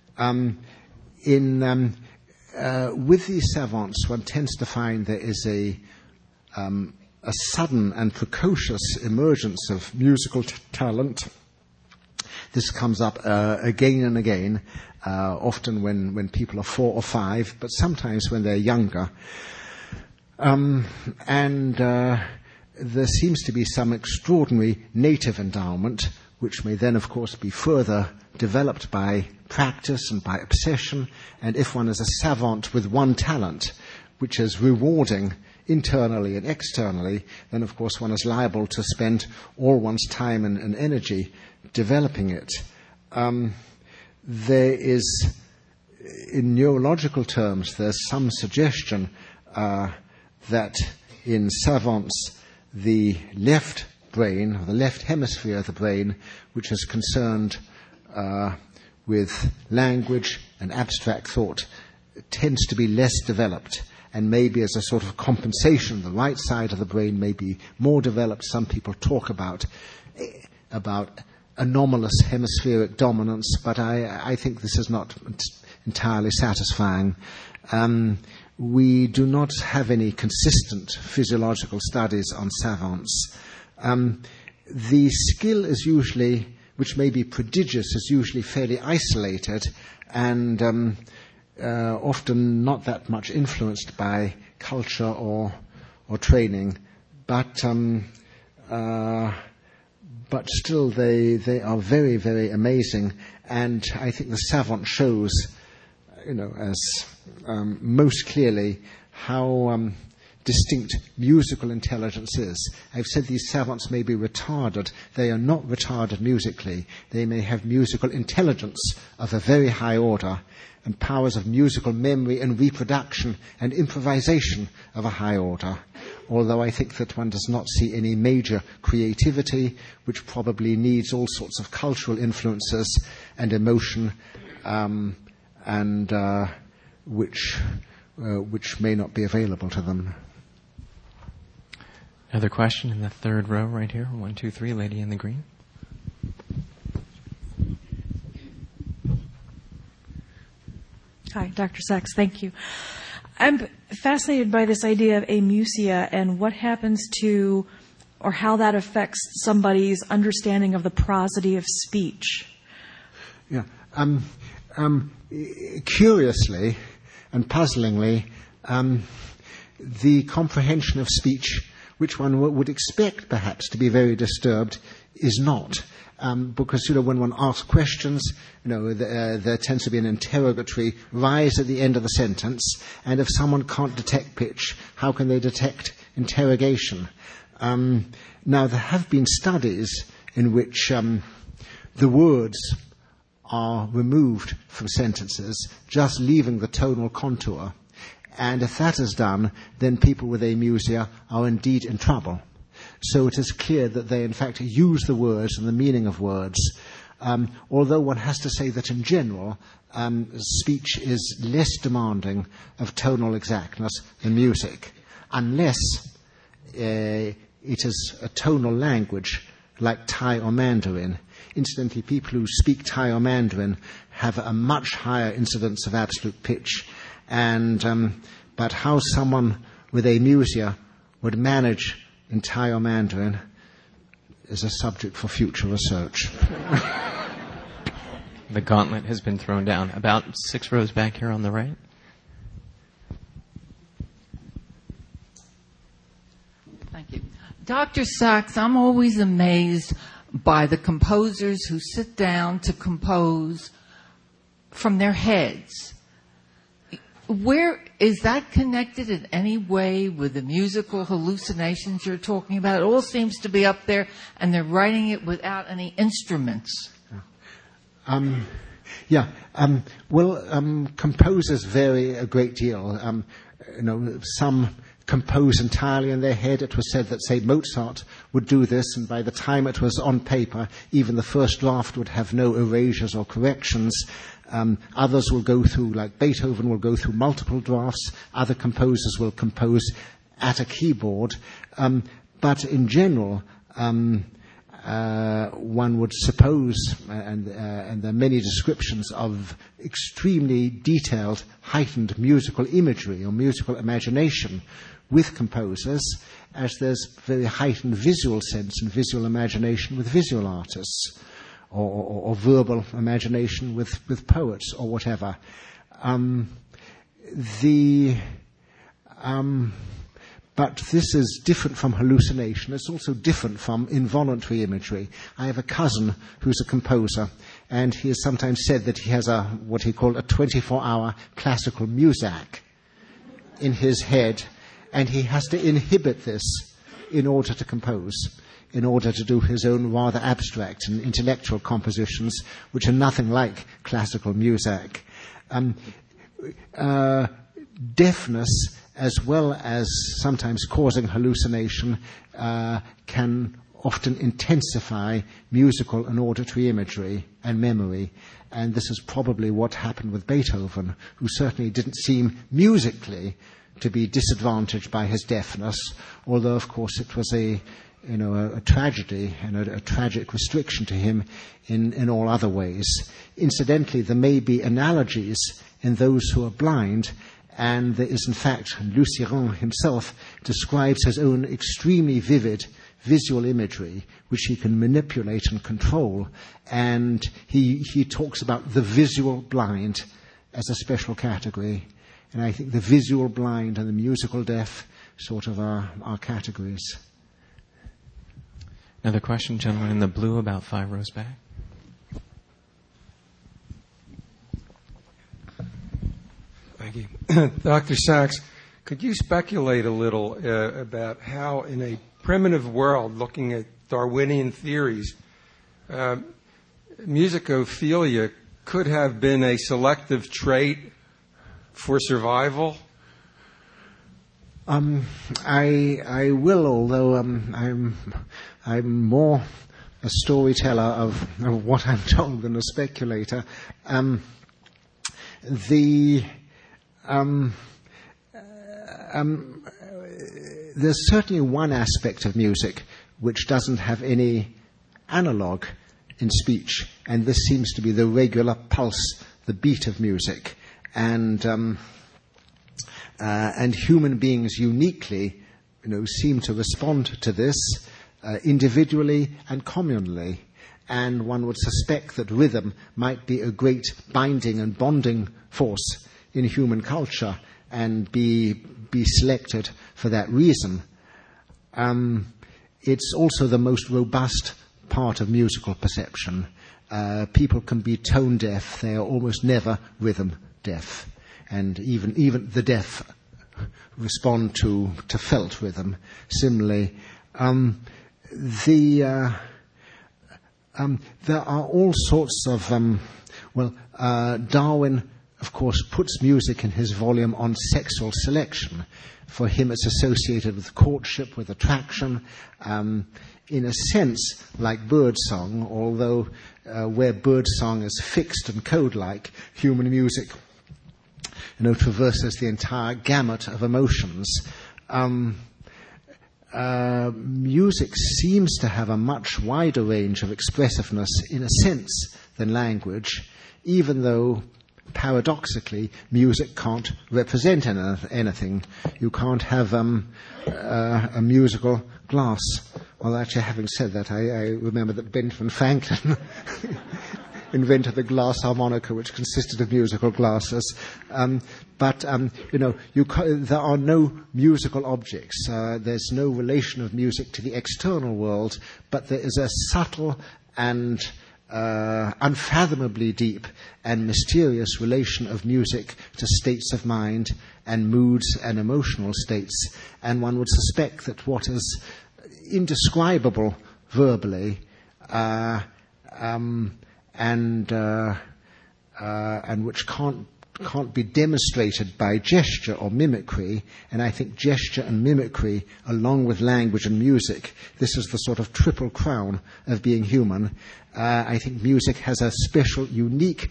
With these savants, one tends to find there is a sudden and precocious emergence of musical talent. This comes up again and again, often when people are 4 or 5, but sometimes when they're younger. There seems to be some extraordinary native endowment, which may then, of course, be further developed by practice and by obsession. And if one is a savant with one talent, which is rewarding internally and externally, then, of course, one is liable to spend all one's time and energy developing it. There is, in neurological terms, there's some suggestion that in savants, the left brain, or the left hemisphere of the brain, which is concerned with language and abstract thought, tends to be less developed, and maybe as a sort of compensation, the right side of the brain may be more developed. Some people talk about anomalous hemispheric dominance, but I think this is not entirely satisfying. We do not have any consistent physiological studies on savants. the skill is usually, which may be prodigious, is usually fairly isolated and often not that much influenced by culture or training, but still they are very, very amazing. And I think the savant shows, as most clearly how distinct musical intelligence is. I've said these savants may be retarded. They are not retarded musically. They may have musical intelligence of a very high order and powers of musical memory and reproduction and improvisation of a high order. Although I think that one does not see any major creativity, which probably needs all sorts of cultural influences and emotion, and which may not be available to them. Another question in the third row right here. 1, 2, 3, lady in the green. Hi, Dr. Sachs. Thank you. I'm fascinated by this idea of amusia and what happens to, or how that affects somebody's understanding of the prosody of speech. Yeah. Curiously and puzzlingly, the comprehension of speech, which one would expect perhaps to be very disturbed, is not. Because, when one asks questions, there tends to be an interrogatory rise at the end of the sentence, and if someone can't detect pitch, how can they detect interrogation? Now, there have been studies in which the words are removed from sentences, just leaving the tonal contour. And if that is done, then people with amusia are indeed in trouble. So it is clear that they, in fact, use the words and the meaning of words. Although one has to say that in general, speech is less demanding of tonal exactness than music, unless it is a tonal language like Thai or Mandarin. Incidentally, people who speak Thai or Mandarin have a much higher incidence of absolute pitch. But how someone with amusia would manage in Thai or Mandarin is a subject for future research. The gauntlet has been thrown down. About 6 rows back here on the right. Thank you. Dr. Sachs, I'm always amazed by the composers who sit down to compose from their heads. Where is that connected in any way with the musical hallucinations you're talking about? It all seems to be up there, and they're writing it without any instruments. Composers vary a great deal. Some compose entirely in their head. It was said that, say, Mozart would do this, and by the time it was on paper, even the first draft would have no erasures or corrections. Others will go through, like Beethoven, will go through multiple drafts. Other composers will compose at a keyboard. But in general, one would suppose, and there are many descriptions of extremely detailed, heightened musical imagery or musical imagination with composers, as there's very heightened visual sense and visual imagination with visual artists, or verbal imagination with poets or whatever. But this is different from hallucination. It's also different from involuntary imagery. I have a cousin who's a composer, and he has sometimes said that he has what he called a 24-hour classical muzak in his head, and he has to inhibit this in order to compose, in order to do his own rather abstract and intellectual compositions, which are nothing like classical muzak. Deafness, as well as sometimes causing hallucination, can often intensify musical and auditory imagery and memory. And this is probably what happened with Beethoven, who certainly didn't seem musically to be disadvantaged by his deafness, although, of course, it was a tragedy and a tragic restriction to him in all other ways. Incidentally, there may be analogies in those who are blind, and there is, in fact, Lucian himself describes his own extremely vivid visual imagery which he can manipulate and control. And he talks about the visual blind as a special category. And I think the visual blind and the musical deaf sort of are categories. Another question, gentleman in the blue, about 5 rows back. Thank you. Dr. Sachs, could you speculate a little about how in a primitive world, looking at Darwinian theories, musicophilia could have been a selective trait for survival? I will, although I'm more a storyteller of what I'm told than a speculator. There's certainly one aspect of music which doesn't have any analog in speech, and this seems to be the regular pulse, the beat of music. And human beings uniquely, seem to respond to this individually and communally. And one would suspect that rhythm might be a great binding and bonding force in human culture and be selected for that reason. It's also the most robust part of musical perception. People can be tone deaf; they are almost never rhythm deaf, and even the deaf respond to felt rhythm. Similarly, there are all sorts of Darwin, of course, puts music in his volume on sexual selection. For him, it's associated with courtship, with attraction, in a sense like birdsong, although where birdsong is fixed and code-like, human music traverses the entire gamut of emotions. Music seems to have a much wider range of expressiveness, in a sense, than language, even though, paradoxically, music can't represent anything. You can't have a musical glass. Well, actually, having said that, I remember that Benjamin Franklin invented the glass harmonica, which consisted of musical glasses. But there are no musical objects. There's no relation of music to the external world, but there is a subtle and unfathomably deep and mysterious relation of music to states of mind and moods and emotional states. And one would suspect that what is indescribable verbally and which can't be demonstrated by gesture or mimicry, and I think gesture and mimicry, along with language and music, this is the sort of triple crown of being human. I think music has a special, unique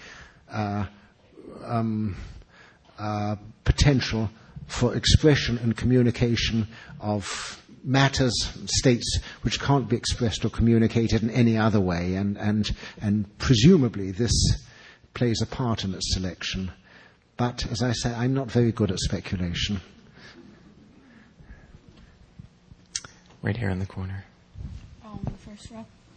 potential for expression and communication of matters, states which can't be expressed or communicated in any other way, and presumably this plays a part in its selection. But, as I say, I'm not very good at speculation. Right here in the corner. The first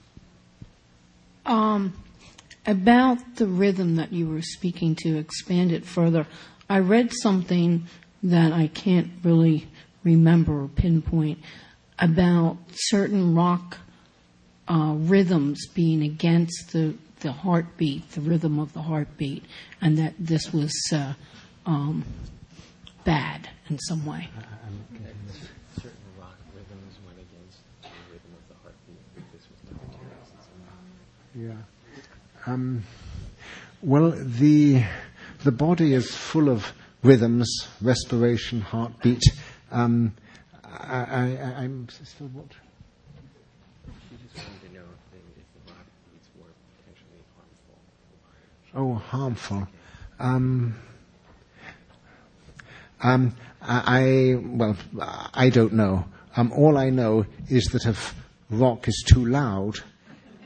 row. About the rhythm that you were speaking to, expand it further. I read something that I can't really remember or pinpoint about certain rock rhythms being against the heartbeat, the rhythm of the heartbeat, and that this was bad in some way. Certain rock rhythms went against the rhythm of the heartbeat. This was deleterious in some way. Yeah. Well, the body is full of rhythms, respiration, heartbeat. I'm still what? She just wanted to know if the rock beats were potentially harmful. Oh, harmful. I don't know. All I know is that if rock is too loud,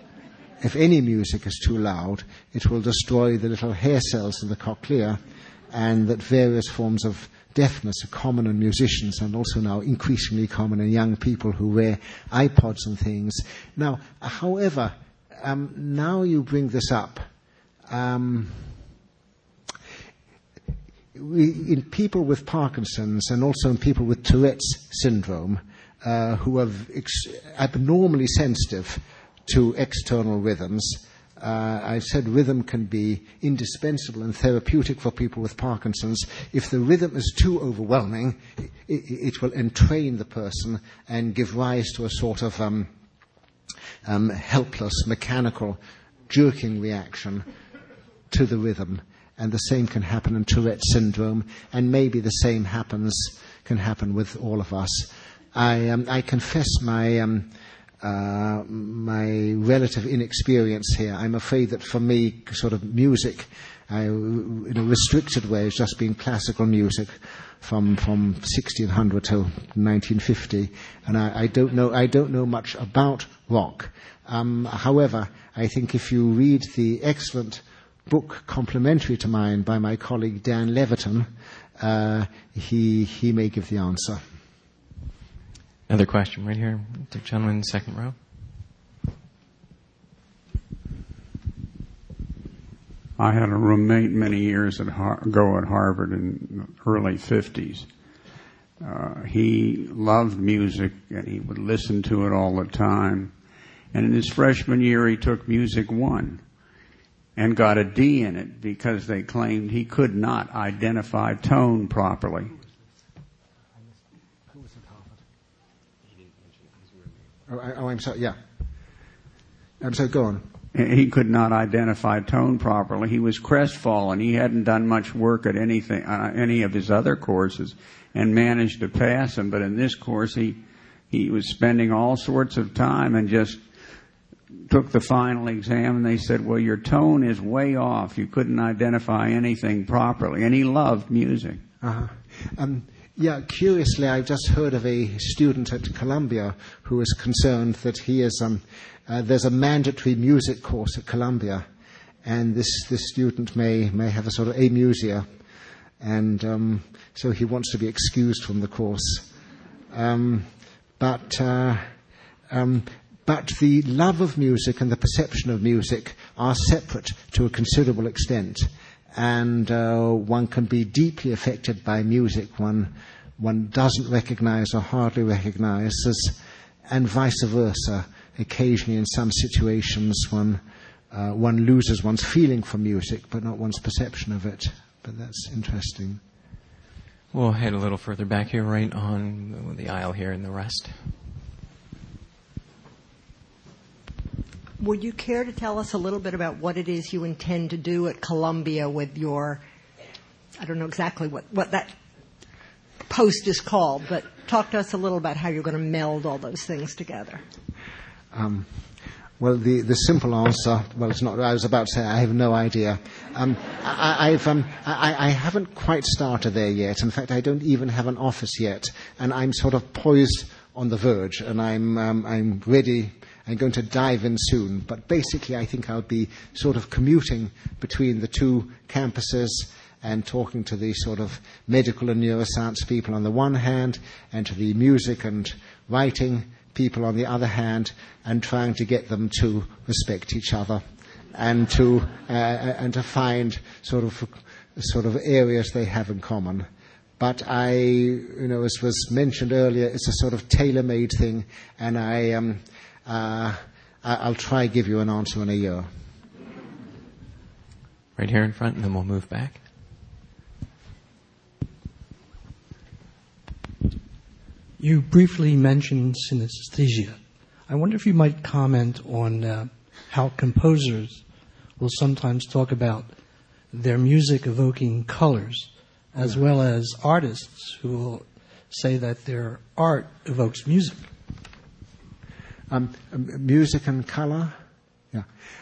if any music is too loud, it will destroy the little hair cells in the cochlea, and that various forms of deafness are common in musicians and also now increasingly common in young people who wear iPods and things. Now, however, now you bring this up, in people with Parkinson's and also in people with Tourette's syndrome, who are abnormally sensitive to external rhythms, I said rhythm can be indispensable and therapeutic for people with Parkinson's. If the rhythm is too overwhelming, it will entrain the person and give rise to a sort of helpless, mechanical, jerking reaction to the rhythm. And the same can happen in Tourette's syndrome, and maybe the same can happen with all of us. I confess my relative inexperience here. I'm afraid that for me, sort of music, in a restricted way, has just been classical music from 1600 to 1950, and I don't know much about rock. However, I think if you read the excellent book complementary to mine by my colleague Dan Leviton, he may give the answer. Another question right here. The gentleman in the second row. I had a roommate many years ago at Harvard in the early 50s. He loved music, and he would listen to it all the time. And in his freshman year, he took Music 1 and got a D in it because they claimed he could not identify tone properly. I'm sorry, yeah. I'm sorry, go on. He could not identify tone properly. He was crestfallen. He hadn't done much work at any of his other courses and managed to pass them. But in this course, he was spending all sorts of time and just took the final exam, and they said, well, your tone is way off. You couldn't identify anything properly. And he loved music. Uh-huh. Yeah, curiously, I've just heard of a student at Columbia who is concerned that he is, there's a mandatory music course at Columbia, and this student may have a sort of amusia, and so he wants to be excused from the course. But the love of music and the perception of music are separate to a considerable extent. And one can be deeply affected by music one doesn't recognize or hardly recognizes, and vice versa. Occasionally, in some situations, one loses one's feeling for music, but not one's perception of it. But that's interesting. We'll head a little further back here, right on the aisle here, and the rest. Would you care to tell us a little bit about what it is you intend to do at Columbia with your, I don't know exactly what that post is called, but talk to us a little about how you're going to meld all those things together. Well, the simple answer, well, it's not, I was about to say I have no idea. I haven't quite started there yet. In fact, I don't even have an office yet, and I'm sort of poised on the verge, and I'm ready. I'm going to dive in soon, but basically I think I'll be sort of commuting between the two campuses and talking to the sort of medical and neuroscience people on the one hand, and to the music and writing people on the other hand, and trying to get them to respect each other and to find sort of areas they have in common. But as was mentioned earlier, it's a sort of tailor-made thing, and I'll try to give you an answer in a year. Right here in front, and then we'll move back. You briefly mentioned synesthesia. I wonder if you might comment on how composers will sometimes talk about their music evoking colors, as well as artists who will say that their art evokes music. Music and color? Yeah.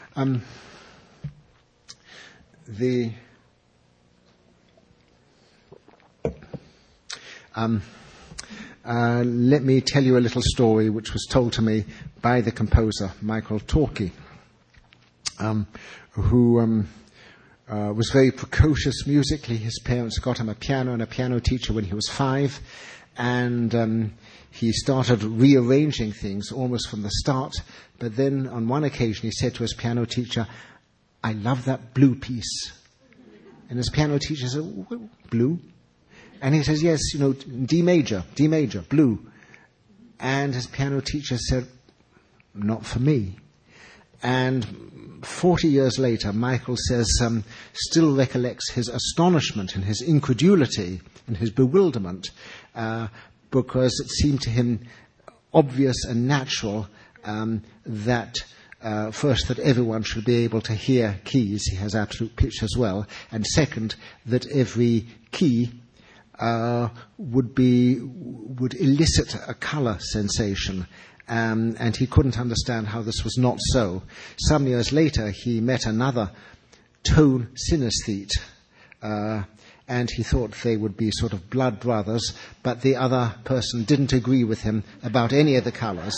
Let me tell you a little story which was told to me by the composer, Michael Torkey, who was very precocious musically. His parents got him a piano and a piano teacher when he was 5, and he started rearranging things almost from the start. But then on one occasion he said to his piano teacher, "I love that blue piece." And his piano teacher said, "Blue?" And he says, "Yes, D major, blue." And his piano teacher said, "Not for me." And 40 years later, Michael says, still recollects his astonishment and his incredulity and his bewilderment, because it seemed to him obvious and natural that first, that everyone should be able to hear keys. He has absolute pitch as well. And second, that every key would elicit a color sensation. And he couldn't understand how this was not so. Some years later, he met another tone synesthete, and he thought they would be sort of blood brothers, but the other person didn't agree with him about any of the colors.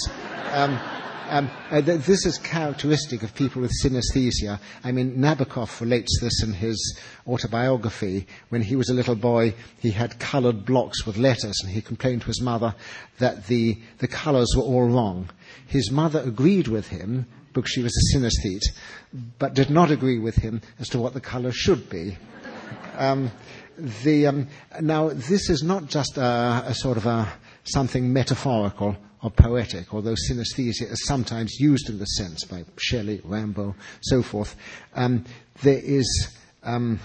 This is characteristic of people with synesthesia. I mean, Nabokov relates this in his autobiography. When he was a little boy, he had colored blocks with letters, and he complained to his mother that the colors were all wrong. His mother agreed with him, because she was a synesthete, but did not agree with him as to what the colors should be. Now, this is not just a sort of something metaphorical or poetic, although synesthesia is sometimes used in this sense by Shelley, Rimbaud, so forth. There is an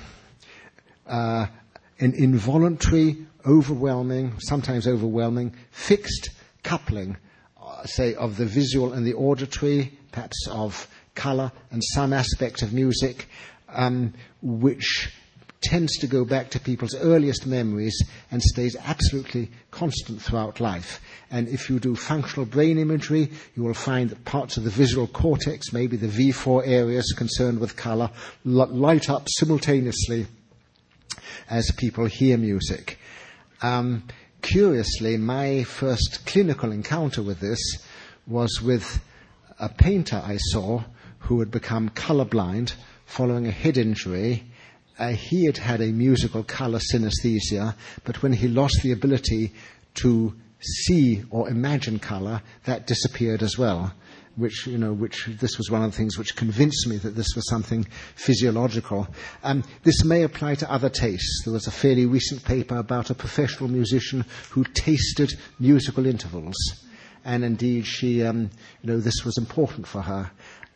involuntary, sometimes overwhelming, fixed coupling, say, of the visual and the auditory, perhaps of color and some aspect of music, which tends to go back to people's earliest memories and stays absolutely constant throughout life. And if you do functional brain imagery, you will find that parts of the visual cortex, maybe the V4 areas concerned with color, light up simultaneously as people hear music. Curiously, my first clinical encounter with this was with a painter I saw who had become colorblind following a head injury. He had had a musical color synesthesia, but when he lost the ability to see or imagine color, that disappeared as well, which this was one of the things which convinced me that this was something physiological. This may apply to other tastes. There was a fairly recent paper about a professional musician who tasted musical intervals, and indeed she, this was important for her.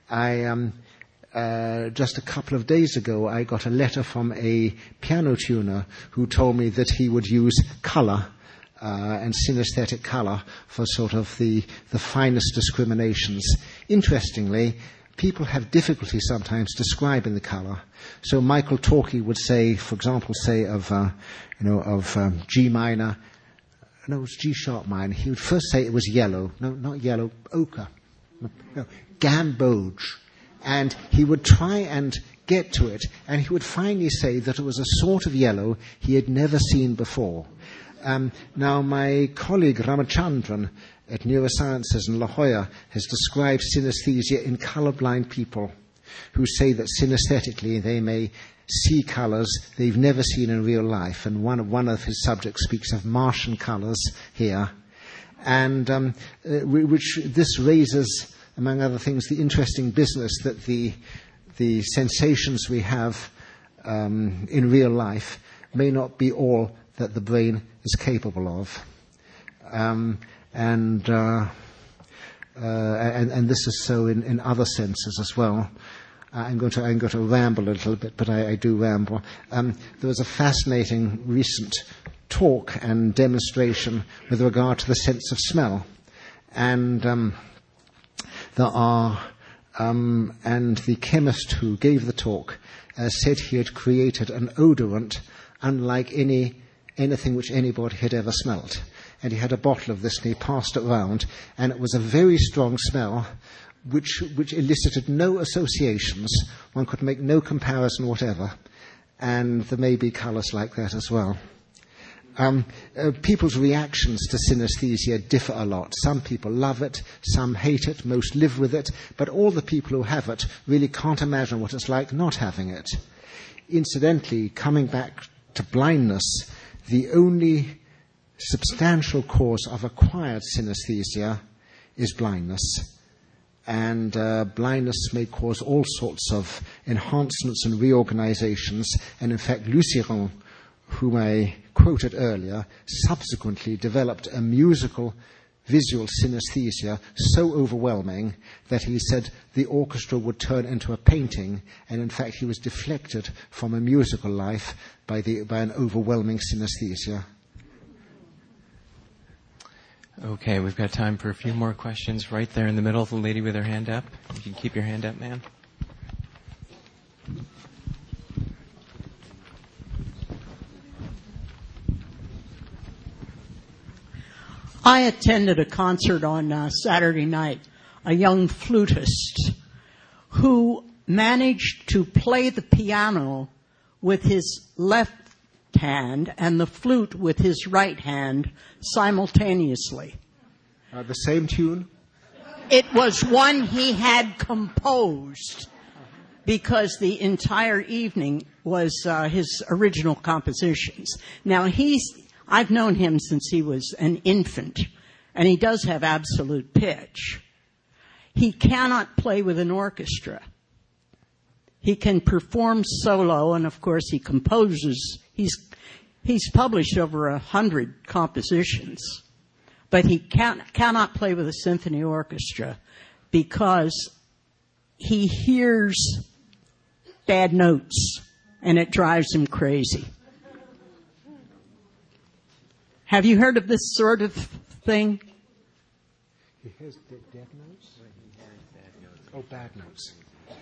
Just a couple of days ago, I got a letter from a piano tuner who told me that he would use color and synesthetic color for sort of the finest discriminations. Interestingly, people have difficulty sometimes describing the color. So Michael Torkey would say, for example, of G minor. No, it was G sharp minor. He would first say it was yellow. No, not yellow, ochre. No, gamboge. And he would try and get to it, and he would finally say that it was a sort of yellow he had never seen before. Now, my colleague Ramachandran at Neurosciences in La Jolla has described synesthesia in colorblind people who say that synesthetically they may see colors they've never seen in real life, and one of his subjects speaks of Martian colors here, and which this raises, among other things, the interesting business that the sensations we have in real life may not be all that the brain is capable of, and this is so in other senses as well. I'm going to ramble a little bit, but I do ramble. There was a fascinating recent talk and demonstration with regard to the sense of smell, and and the chemist who gave the talk said he had created an odorant unlike anything which anybody had ever smelt. And he had a bottle of this and he passed it round, and it was a very strong smell which elicited no associations. One could make no comparison whatever. And there may be colours like that as well. People's reactions to synesthesia differ a lot. Some people love it, some hate it, most live with it, but all the people who have it really can't imagine what it's like not having it. incidentally, coming back to blindness, the only substantial cause of acquired synesthesia is blindness. And blindness may cause all sorts of enhancements and reorganizations. And in fact, Luciron, whom I quoted earlier, subsequently developed a musical visual synesthesia so overwhelming that he said the orchestra would turn into a painting, and in fact he was deflected from a musical life by an overwhelming synesthesia. Okay, we've got time for a few more questions. Right there in the middle, the lady with her hand up. You can keep your hand up, ma'am. I attended a concert on Saturday night, a young flutist who managed to play the piano with his left hand and the flute with his right hand simultaneously. The same tune? It was one he had composed because the entire evening was his original compositions. Now, I've known him since he was an infant, and he does have absolute pitch. He cannot play with an orchestra. He can perform solo, and of course he composes. He's published over 100 compositions, but he cannot play with a symphony orchestra because he hears bad notes, and it drives him crazy. Have you heard of this sort of thing? He hears dead notes? He hears bad notes. Oh, bad notes.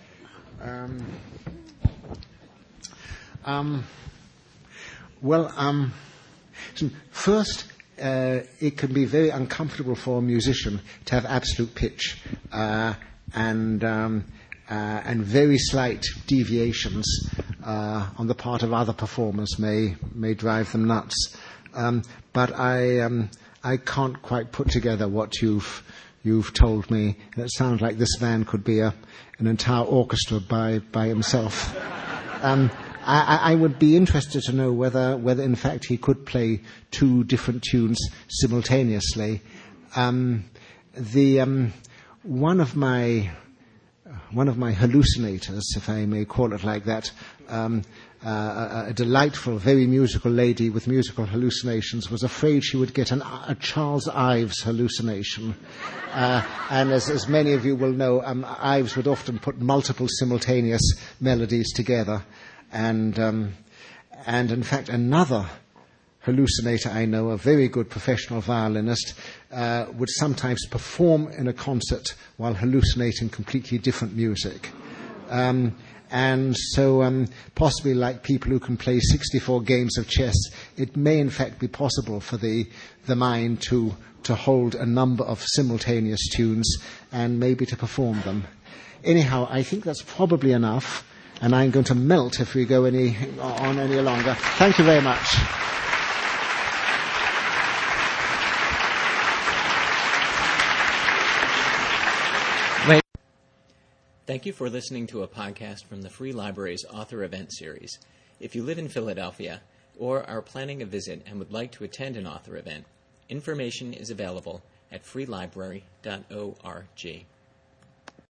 First, it can be very uncomfortable for a musician to have absolute pitch, and very slight deviations on the part of other performers may drive them nuts. But I can't quite put together what you've told me. It sounds like this man could be an entire orchestra by himself. I would be interested to know whether in fact he could play two different tunes simultaneously. One of my hallucinators, if I may call it like that, a delightful, very musical lady with musical hallucinations, was afraid she would get a Charles Ives hallucination. And as many of you will know, Ives would often put multiple simultaneous melodies together. And in fact, another hallucinator I know, a very good professional violinist, would sometimes perform in a concert while hallucinating completely different music. And so possibly like people who can play 64 games of chess, it may in fact be possible for the mind to hold a number of simultaneous tunes and maybe to perform them. Anyhow, I think that's probably enough, and I'm going to melt if we go on any longer. Thank you very much. Thank you for listening to a podcast from the Free Library's Author Event Series. If you live in Philadelphia or are planning a visit and would like to attend an author event, information is available at freelibrary.org.